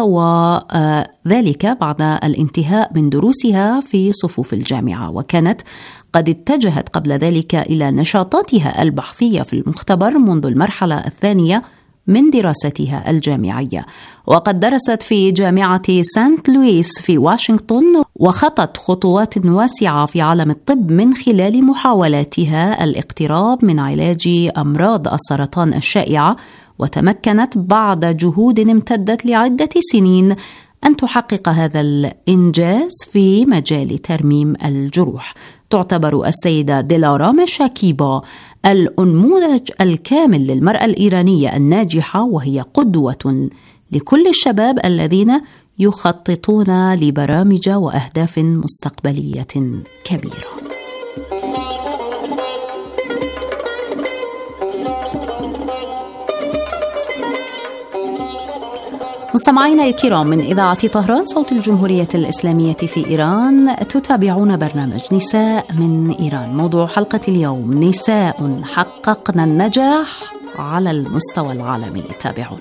وذلك بعد الانتهاء من دروسها في صفوف الجامعة. وكانت قد اتجهت قبل ذلك إلى نشاطاتها البحثية في المختبر منذ المرحلة الثانية من دراستها الجامعية، وقد درست في جامعة سانت لويس في واشنطن، وخطت خطوات واسعة في عالم الطب من خلال محاولاتها الاقتراب من علاج أمراض السرطان الشائعة، وتمكنت بعد جهود امتدت لعدة سنين أن تحقق هذا الإنجاز في مجال ترميم الجروح. تعتبر السيدة ديلارام شاكيبا الأنموذج الكامل للمرأة الإيرانية الناجحة، وهي قدوة لكل الشباب الذين يخططون لبرامج وأهداف مستقبلية كبيرة. مستمعينا الكرام، من إذاعة طهران صوت الجمهورية الإسلامية في إيران تتابعون برنامج نساء من إيران. موضوع حلقة اليوم: نساء حققن النجاح على المستوى العالمي. تابعونا.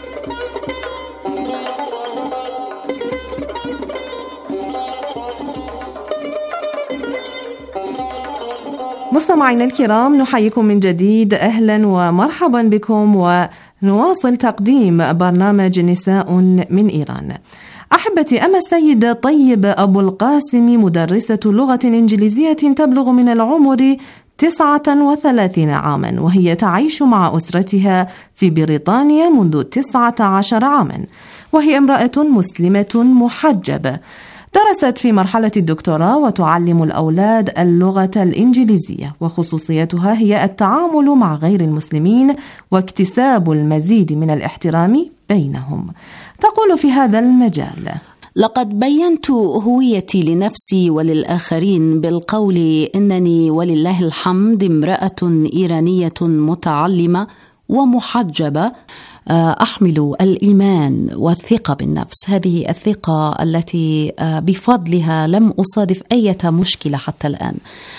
مستمعينا الكرام، نحييكم من جديد، أهلا ومرحبا بكم، ونواصل تقديم برنامج نساء من إيران. أحبتي، أما السيدة طيب أبو القاسم مدرسة لغة إنجليزية تبلغ من العمر تسعة وثلاثين عاما، وهي تعيش مع أسرتها في بريطانيا منذ تسعة عشر عاما، وهي امرأة مسلمة محجبة. درست في مرحلة الدكتوراه وتعلم الأولاد اللغة الإنجليزية، وخصوصيتها هي التعامل مع غير المسلمين واكتساب المزيد من الاحترام بينهم. تقول في هذا المجال: لقد بينت هويتي لنفسي وللآخرين بالقول إنني ولله الحمد امرأة إيرانية متعلمة ومحجبة، أحمل الإيمان والثقة بالنفس. هذه الثقة التي بفضلها لم أصادف أي مشكلة حتى الآن.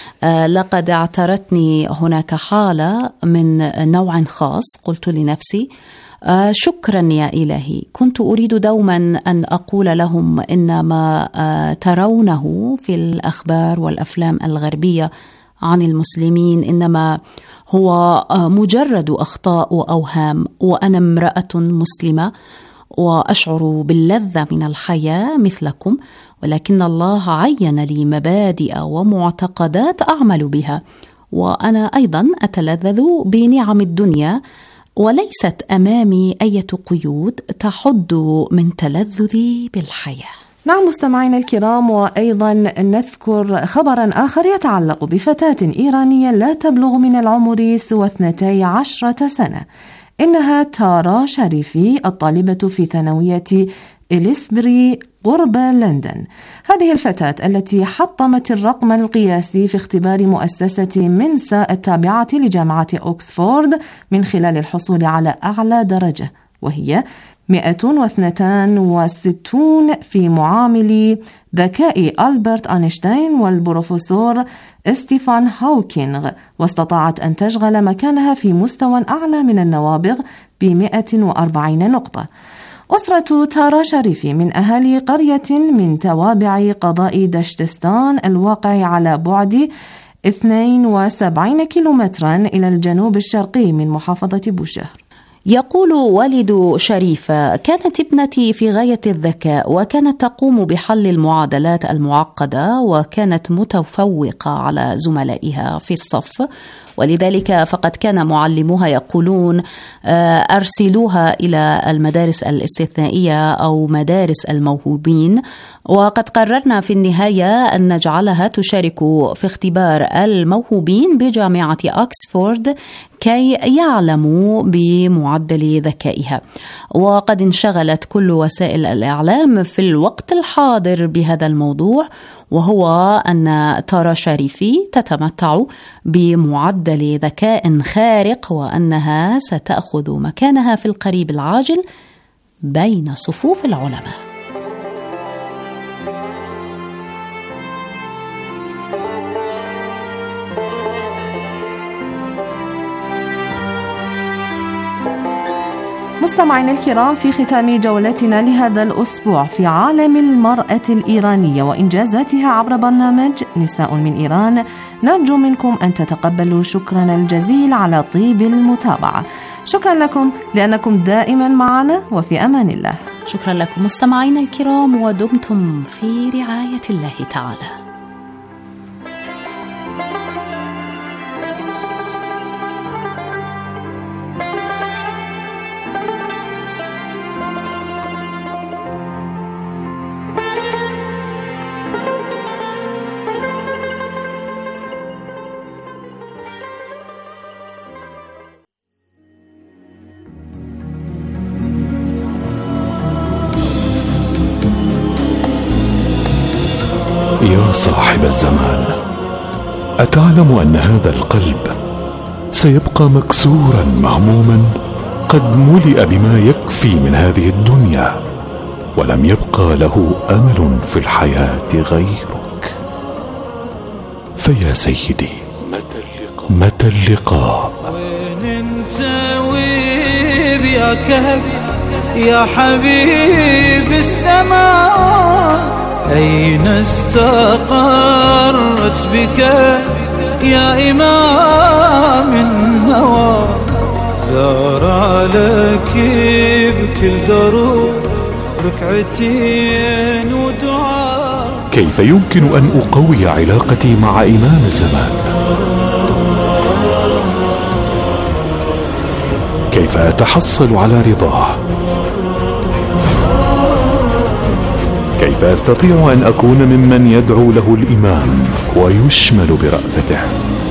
لقد اعترتني هناك حالة من نوع خاص، قلت لنفسي: شكرا يا إلهي. كنت أريد دوما أن أقول لهم إن ما ترونه في الأخبار والأفلام الغربية عن المسلمين إنما هو مجرد أخطاء وأوهام، وأنا امرأة مسلمة وأشعر باللذة من الحياة مثلكم، ولكن الله عين لي مبادئ ومعتقدات أعمل بها، وأنا أيضا أتلذذ بنعم الدنيا، وليست أمامي أي قيود تحد من تلذذي بالحياة. نعم مستمعينا الكرام، وأيضا نذكر خبرا آخر يتعلق بفتاة إيرانية لا تبلغ من العمر سوى اثنتي عشرة سنة. إنها تارا شريفي، الطالبة في ثانوية إليسبري قرب لندن. هذه الفتاة التي حطمت الرقم القياسي في اختبار مؤسسة منسا التابعة لجامعة أوكسفورد من خلال الحصول على أعلى درجة، وهي مئة واثنتان وستون في معامل ذكاء ألبرت أينشتاين والبروفيسور ستيفان هوكينغ، واستطاعت أن تشغل مكانها في مستوى أعلى من النوابغ بمئة وأربعين نقطة. أسرة تارا شريفي من أهالي قرية من توابع قضاء دشتستان الواقع على بعد اثنين وسبعين كيلومترا إلى الجنوب الشرقي من محافظة بوشهر. يقول والد شريفة: كانت ابنتي في غاية الذكاء، وكانت تقوم بحل المعادلات المعقدة، وكانت متفوقة على زملائها في الصف، ولذلك فقد كان معلموها يقولون: أرسلوها إلى المدارس الاستثنائية أو مدارس الموهوبين. وقد قررنا في النهاية أن نجعلها تشارك في اختبار الموهوبين بجامعة أكسفورد كي يعلموا بمعدل ذكائها. وقد انشغلت كل وسائل الإعلام في الوقت الحاضر بهذا الموضوع، وهو أن تارا شريفي تتمتع بمعدل ذكاء خارق، وأنها ستأخذ مكانها في القريب العاجل بين صفوف العلماء. مستمعينا الكرام، في ختام جولتنا لهذا الأسبوع في عالم المرأة الإيرانية وإنجازاتها عبر برنامج نساء من إيران، نرجو منكم أن تتقبلوا شكرنا الجزيل على طيب المتابعة. شكرا لكم لأنكم دائما معنا، وفي أمان الله. شكرا لكم مستمعينا الكرام، ودمتم في رعاية الله تعالى. يا صاحب الزمان، أتعلم أن هذا القلب سيبقى مكسورا مهموما قد ملئ بما يكفي من هذه الدنيا، ولم يبقى له أمل في الحياة غيرك. فيا سيدي، متى اللقاء؟ وين انت ويب يا كهف يا حبيب السماء؟ أين استقرت بك يا إمام النوى؟ زار لك بكل دروب ركعتين ودعاء. كيف يمكن أن أقوي علاقتي مع إمام الزمان؟ كيف أتحصل على رضاه؟ كيف أستطيع أن أكون ممن يدعو له الإمام ويشمل برأفته؟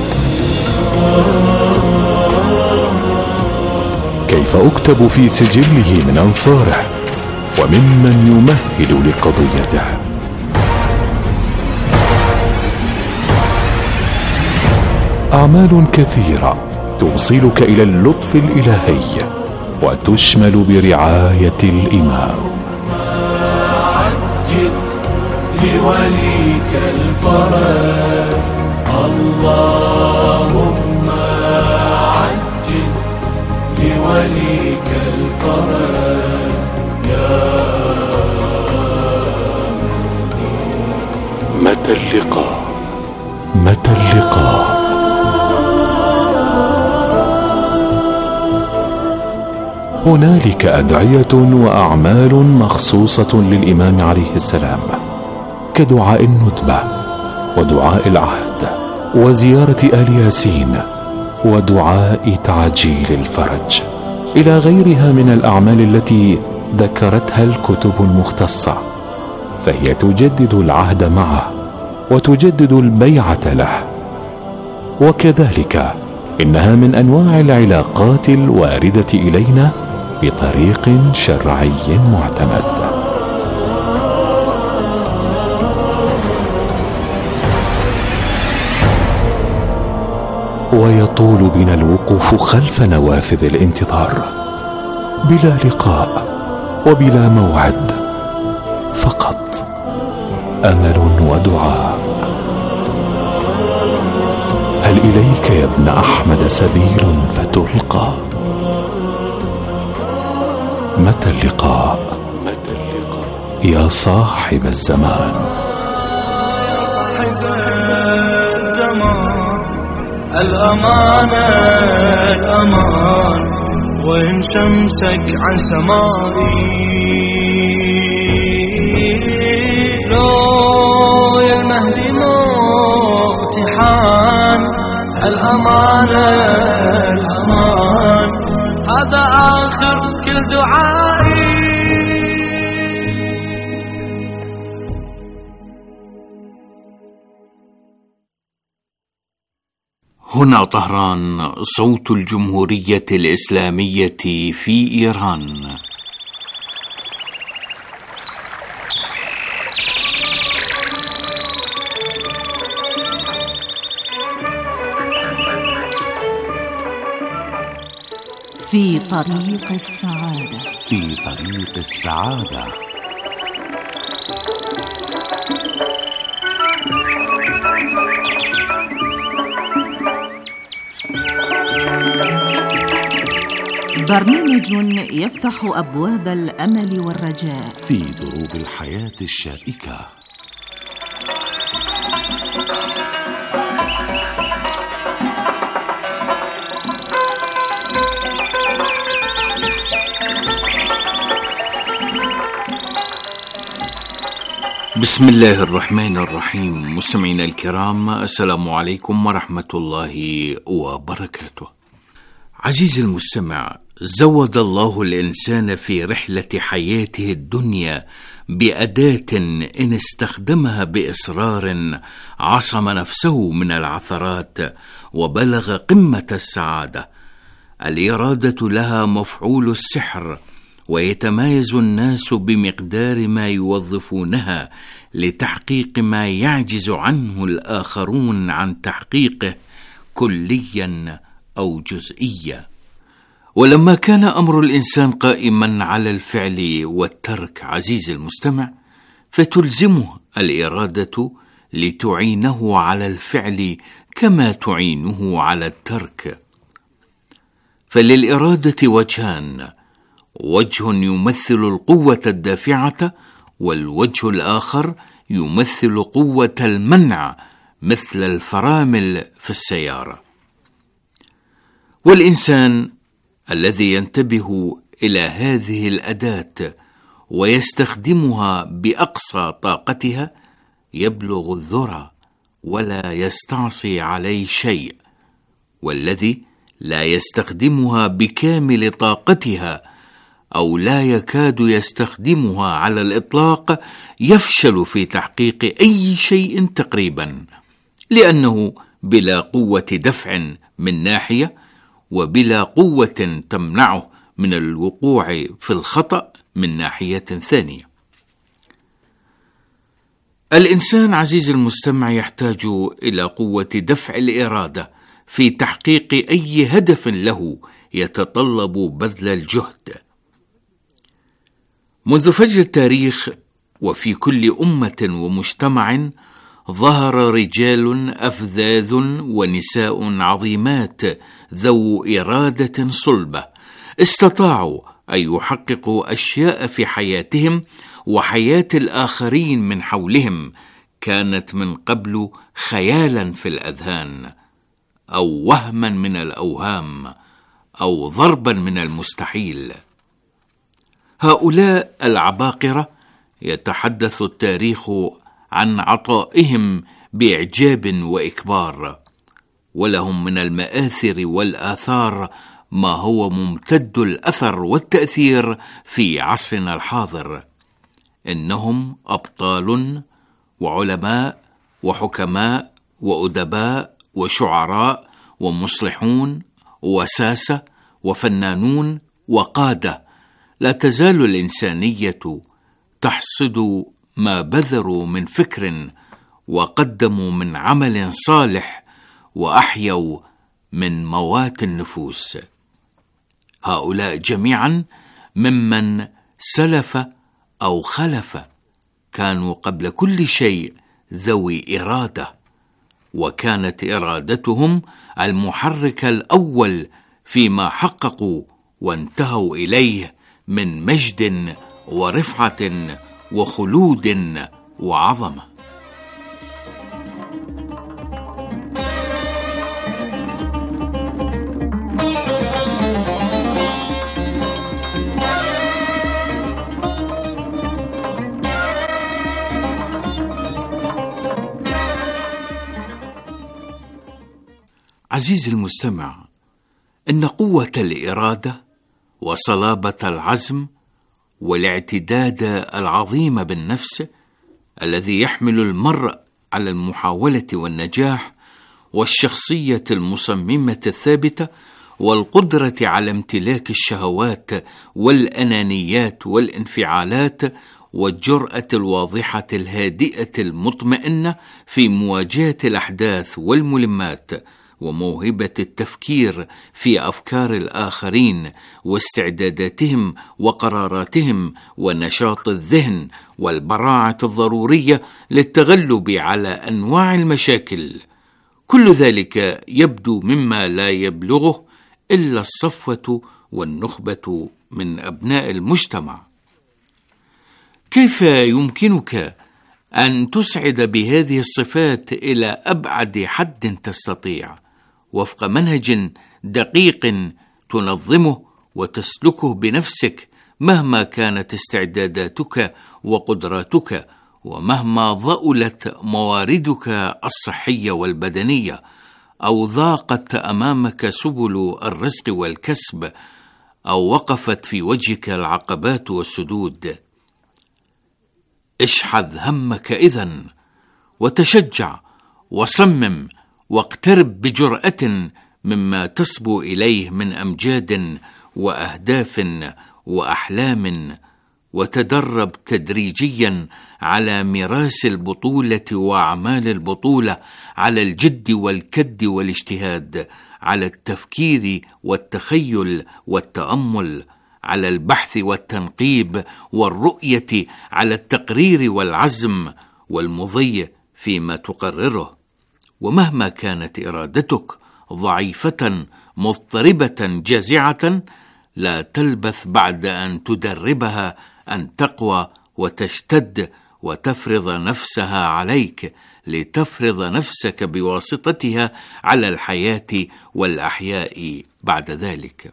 كيف أكتب في سجله من أنصاره وممن يمهد لقضيته؟ أعمال كثيرة توصلك إلى اللطف الإلهي وتشمل برعاية الإمام. عجل لوليك الفرج، اللهم عجل لوليك الفرج يا متى اللقاء؟ متى اللقاء؟ هنالك أدعية وأعمال مخصوصة للإمام عليه السلام، كدعاء الندبة ودعاء العهد وزيارة آل ياسين ودعاء تعجيل الفرج، إلى غيرها من الأعمال التي ذكرتها الكتب المختصة، فهي تجدد العهد معه وتجدد البيعة له. وكذلك إنها من أنواع العلاقات الواردة إلينا بطريق شرعي معتمد. ويطول بنا الوقوف خلف نوافذ الانتظار بلا لقاء وبلا موعد، فقط أمل ودعاء. هل إليك يا ابن أحمد سبيل فتلقى؟ متى اللقاء؟ يا صاحب الزمان. الأمانة الأمان، وين شمسك عن سمائي؟ لو يا المهدي مو امتحان، الأمانة الأمان، هذا آخر كل دعائي. هنا طهران، صوت الجمهورية الإسلامية في إيران. في طريق السعادة. في طريق السعادة. برنامج يفتح أبواب الأمل والرجاء في دروب الحياة الشائكة. بسم الله الرحمن الرحيم. مستمعينا الكرام، السلام عليكم ورحمة الله وبركاته. عزيزي المستمع، زود الله الإنسان في رحلة حياته الدنيا بأداة إن استخدمها بإصرار عصم نفسه من العثرات وبلغ قمة السعادة. الإرادة لها مفعول السحر، ويتمايز الناس بمقدار ما يوظفونها لتحقيق ما يعجز عنه الآخرون عن تحقيقه كليا أو جزئيا. ولما كان أمر الإنسان قائما على الفعل والترك عزيزي المستمع، فتلزمه الإرادة لتعينه على الفعل كما تعينه على الترك. فللإرادة وجهان: وجه يمثل القوة الدافعة، والوجه الآخر يمثل قوة المنع مثل الفرامل في السيارة. والإنسان الذي ينتبه إلى هذه الأداة ويستخدمها بأقصى طاقتها يبلغ الذرى ولا يستعصي عليه شيء، والذي لا يستخدمها بكامل طاقتها أو لا يكاد يستخدمها على الإطلاق يفشل في تحقيق أي شيء تقريبا، لأنه بلا قوة دفع من ناحية وبلا قوة تمنعه من الوقوع في الخطأ من ناحية ثانية. الإنسان عزيز المستمع يحتاج إلى قوة دفع الإرادة في تحقيق أي هدف له يتطلب بذل الجهد. منذ فجر التاريخ وفي كل أمة ومجتمع ظهر رجال أفذاذ ونساء عظيمات ذو إرادة صلبة استطاعوا أن يحققوا أشياء في حياتهم وحياة الآخرين من حولهم كانت من قبل خيالا في الأذهان، أو وهما من الأوهام، أو ضربا من المستحيل. هؤلاء العباقرة يتحدث التاريخ عن عطائهم بإعجاب وإكبار، ولهم من المآثر والآثار ما هو ممتد الأثر والتأثير في عصرنا الحاضر. إنهم أبطال وعلماء وحكماء وأدباء وشعراء ومصلحون وساسة وفنانون وقادة. لا تزال الإنسانية تحصد ما بذروا من فكر وقدموا من عمل صالح وأحيوا من موات النفوس. هؤلاء جميعا ممن سلف أو خلف كانوا قبل كل شيء ذوي إرادة، وكانت إرادتهم المحرك الأول فيما حققوا وانتهوا إليه من مجد ورفعة وخلود وعظمة. عزيزي المستمع، إن قوة الإرادة وصلابة العزم والاعتداد العظيم بالنفس الذي يحمل المرء على المحاولة والنجاح، والشخصية المصممة الثابتة، والقدرة على امتلاك الشهوات والأنانيات والانفعالات، والجرأة الواضحة الهادئة المطمئنة في مواجهة الأحداث والملمات، وموهبة التفكير في أفكار الآخرين واستعداداتهم وقراراتهم، ونشاط الذهن والبراعة الضرورية للتغلب على أنواع المشاكل. كل ذلك يبدو مما لا يبلغه إلا الصفوة والنخبة من أبناء المجتمع. كيف يمكنك أن تسعد بهذه الصفات إلى أبعد حد تستطيع، وفق منهج دقيق تنظمه وتسلكه بنفسك مهما كانت استعداداتك وقدراتك، ومهما ضألت مواردك الصحية والبدنية، أو ضاقت أمامك سبل الرزق والكسب، أو وقفت في وجهك العقبات والسدود؟ اشحذ همك إذن، وتشجع وصمم، واقترب بجرأة مما تصبو إليه من أمجاد وأهداف وأحلام، وتدرب تدريجيا على ميراث البطولة وأعمال البطولة، على الجد والكد والاجتهاد، على التفكير والتخيل والتأمل، على البحث والتنقيب والرؤية، على التقرير والعزم والمضي فيما تقرره. ومهما كانت إرادتك ضعيفة مضطربة جازعة، لا تلبث بعد أن تدربها أن تقوى وتشتد وتفرض نفسها عليك، لتفرض نفسك بواسطتها على الحياة والأحياء بعد ذلك.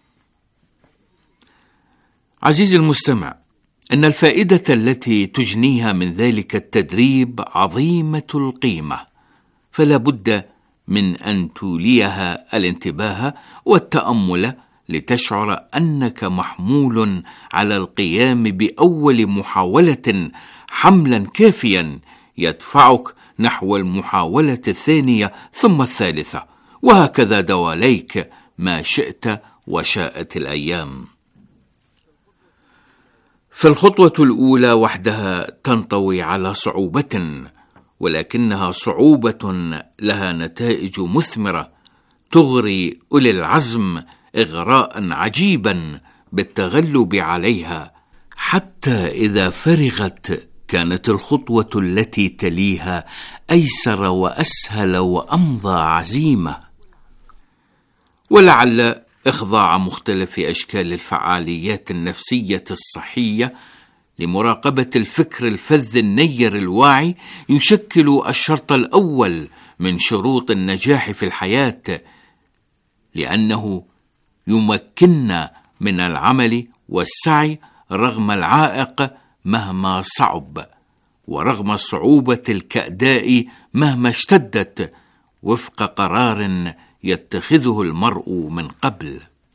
عزيزي المستمع، إن الفائدة التي تجنيها من ذلك التدريب عظيمة القيمة، فلا بد من أن توليها الانتباه والتأمل لتشعر أنك محمول على القيام بأول محاولة حملا كافيا يدفعك نحو المحاولة الثانية ثم الثالثة، وهكذا دواليك ما شئت وشاءت الأيام. فالخطوة الأولى وحدها تنطوي على صعوبة، ولكنها صعوبة لها نتائج مثمرة تغري أولي العزم إغراء عجيبا بالتغلب عليها، حتى إذا فرغت كانت الخطوة التي تليها أيسر وأسهل وأمضى عزيمة. ولعل إخضاع مختلف أشكال الفعاليات النفسية الصحية لمراقبة الفكر الفذ النير الواعي يشكل الشرط الأول من شروط النجاح في الحياة، لأنه يمكننا من العمل والسعي رغم العائق مهما صعب، ورغم صعوبة الكأداء مهما اشتدت، وفق قرار يتخذه المرء من قبل.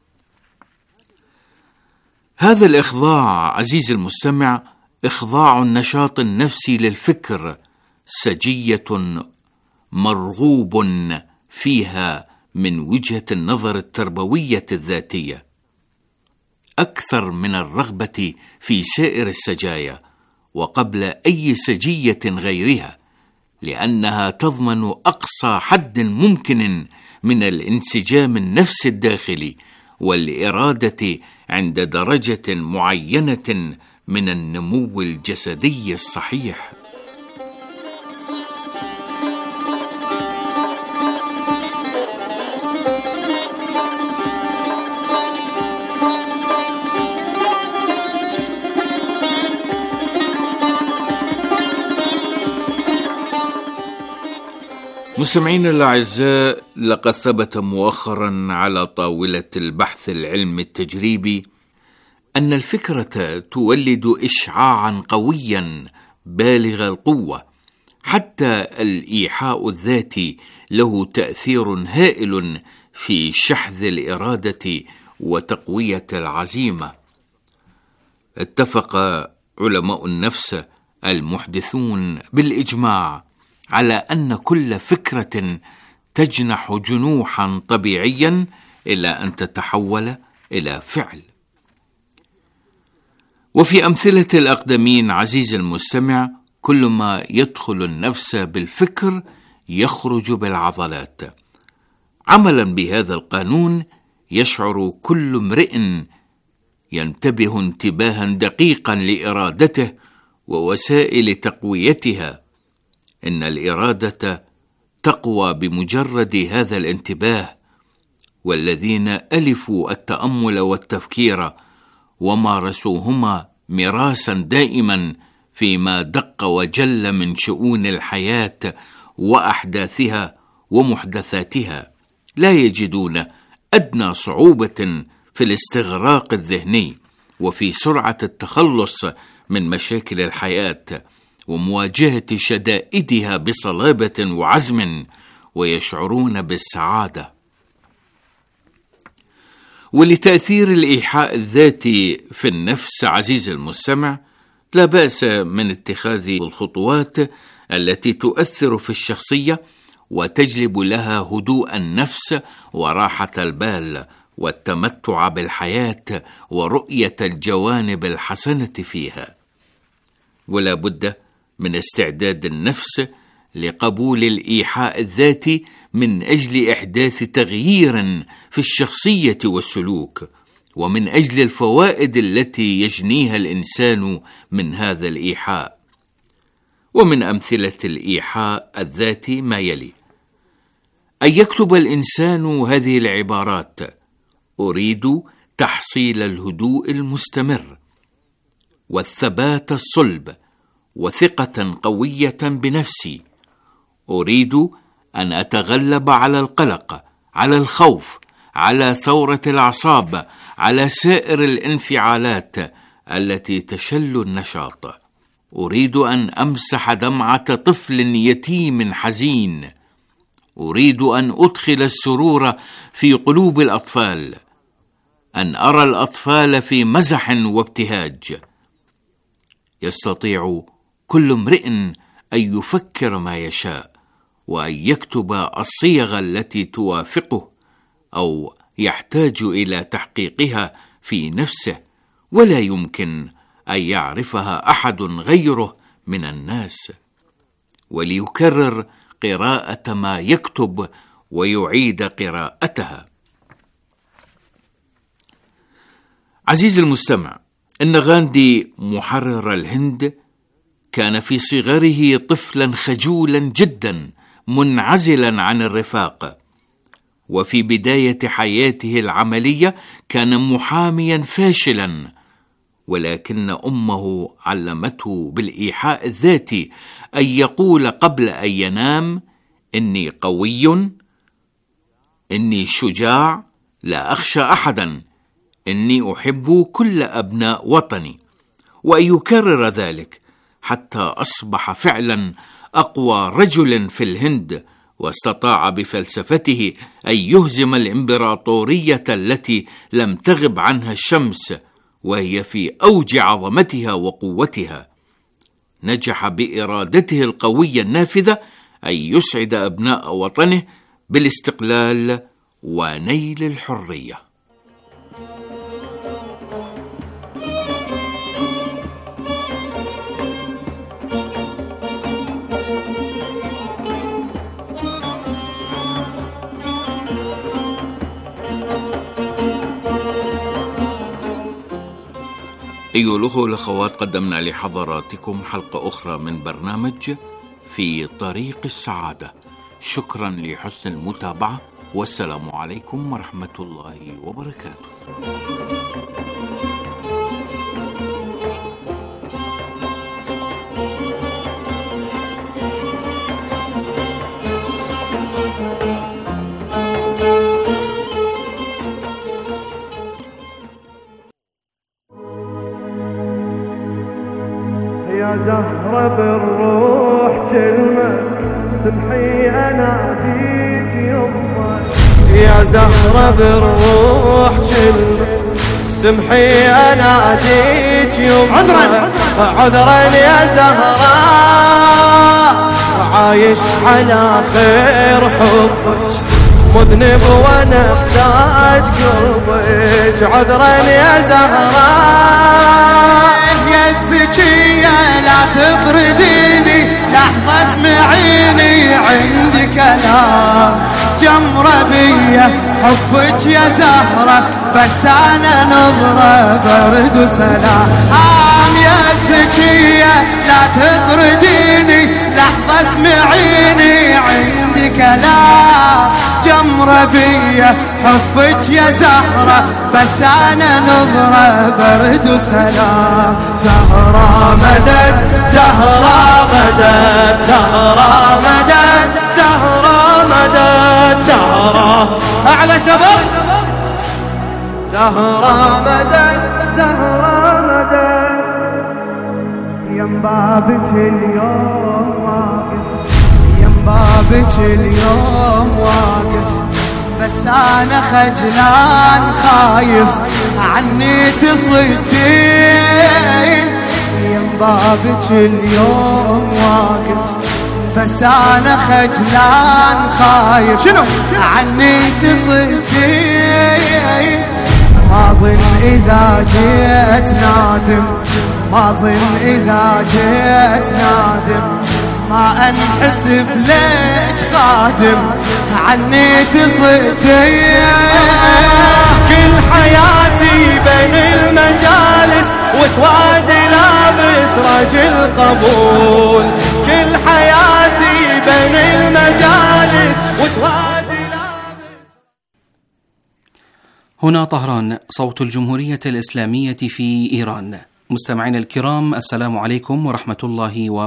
هذا الإخضاع عزيزي المستمع إخضاع النشاط النفسي للفكر، سجية مرغوب فيها من وجهة النظر التربوية الذاتية، أكثر من الرغبة في سائر السجايا وقبل أي سجية غيرها، لأنها تضمن أقصى حد ممكن من الانسجام النفسي الداخلي والإرادة عند درجة معينة من النمو الجسدي الصحيح. مستمعينا الأعزاء، لقد ثبت مؤخرا على طاولة البحث العلمي التجريبي أن الفكرة تولد إشعاعا قويا بالغ القوة، حتى الإيحاء الذاتي له تأثير هائل في شحذ الإرادة وتقوية العزيمة. اتفق علماء النفس المحدثون بالإجماع على أن كل فكرة تجنح جنوحا طبيعيا إلى أن تتحول إلى فعل. وفي أمثلة الأقدمين عزيزي المستمع، كل ما يدخل النفس بالفكر يخرج بالعضلات. عملا بهذا القانون يشعر كل امرئ ينتبه انتباها دقيقا لإرادته ووسائل تقويتها إن الإرادة تقوى بمجرد هذا الانتباه، والذين ألفوا التأمل والتفكير ومارسوهما ميراثا دائما فيما دق وجل من شؤون الحياة وأحداثها ومحدثاتها لا يجدون أدنى صعوبة في الاستغراق الذهني وفي سرعة التخلص من مشاكل الحياة ومواجهة شدائدها بصلابة وعزم، ويشعرون بالسعادة. ولتأثير الإيحاء الذاتي في النفس عزيز المستمع، لا بأس من اتخاذ الخطوات التي تؤثر في الشخصية وتجلب لها هدوء النفس وراحة البال والتمتع بالحياة ورؤية الجوانب الحسنة فيها. ولا بد من استعداد النفس لقبول الإيحاء الذاتي من أجل إحداث تغيير في الشخصية والسلوك، ومن أجل الفوائد التي يجنيها الإنسان من هذا الإيحاء. ومن أمثلة الإيحاء الذاتي ما يلي: أن يكتب الإنسان هذه العبارات: أريد تحصيل الهدوء المستمر والثبات الصلب وثقة قوية بنفسي. أريد أن أتغلب على القلق، على الخوف، على ثورة الأعصاب، على سائر الانفعالات التي تشل النشاط. أريد أن أمسح دمعة طفل يتيم حزين. أريد أن أدخل السرور في قلوب الأطفال، أن أرى الأطفال في مزح وابتهاج. يستطيع كل امرئ أن يفكر ما يشاء، وأن يكتب الصيغ التي توافقه أو يحتاج إلى تحقيقها في نفسه، ولا يمكن أن يعرفها أحد غيره من الناس. وليكرر قراءة ما يكتب ويعيد قراءتها. عزيزي المستمع، إن غاندي محرر الهند كان في صغره طفلا خجولا جدا منعزلا عن الرفاق، وفي بداية حياته العملية كان محاميا فاشلا، ولكن أمه علمته بالإيحاء الذاتي أن يقول قبل أن ينام: إني قوي، إني شجاع، لا أخشى أحدا، إني أحب كل أبناء وطني، وأن يكرر ذلك حتى أصبح فعلا أقوى رجل في الهند، واستطاع بفلسفته أن يهزم الإمبراطورية التي لم تغب عنها الشمس وهي في أوج عظمتها وقوتها. نجح بإرادته القوية النافذة أن يسعد أبناء وطنه بالاستقلال ونيل الحرية. أيها الأخوة والأخوات، قدمنا لحضراتكم حلقة أخرى من برنامج في طريق السعادة. شكرا لحسن المتابعة، والسلام عليكم ورحمة الله وبركاته. يا زهرة بالروح كلمة سمحي أناديك يمه، يا زهرة بالروح كلمة سمحي أناديك يمه. عذرا عذرا يا زهرة عايش على خير حبك، مذنب وانا احتاج قربك. عذرا يا زهرة يا الزكية لا تطرديني لحظة اسمعيني، عندي كلام جمرة بيا حبك يا زهرة، بس أنا نظرة برد وسلام. آم يا الزكية لا تطرديني لحظة اسمعيني، عندي كلام جمرة بيا حبك يا زهرة، بس أنا نظرة برد وسلام. زهرة مدد زهرة مدد زهرة مدد زهرة مدد زهرة أعلى شباب. زهرة مدد زهرة مدد يم بابك اليوم واقف، يم بابك اليوم واقف، بس أنا خجلان خايف عني تصدين. يم بابك اليوم واقف، بس أنا خجلان خايف شنو عني تصدين. ما ظن إذا جيت نادم، ما ظن إذا جيت نادم، ما أنحسب ليش قادم عني تصدي. كل حياتي بين المجالس وسواد لابس رجل قبول، كل حياتي بين المجالس وسواد لابس. هنا طهران، صوت الجمهورية الإسلامية في إيران. مستمعينا الكرام، السلام عليكم ورحمة الله وبركاته.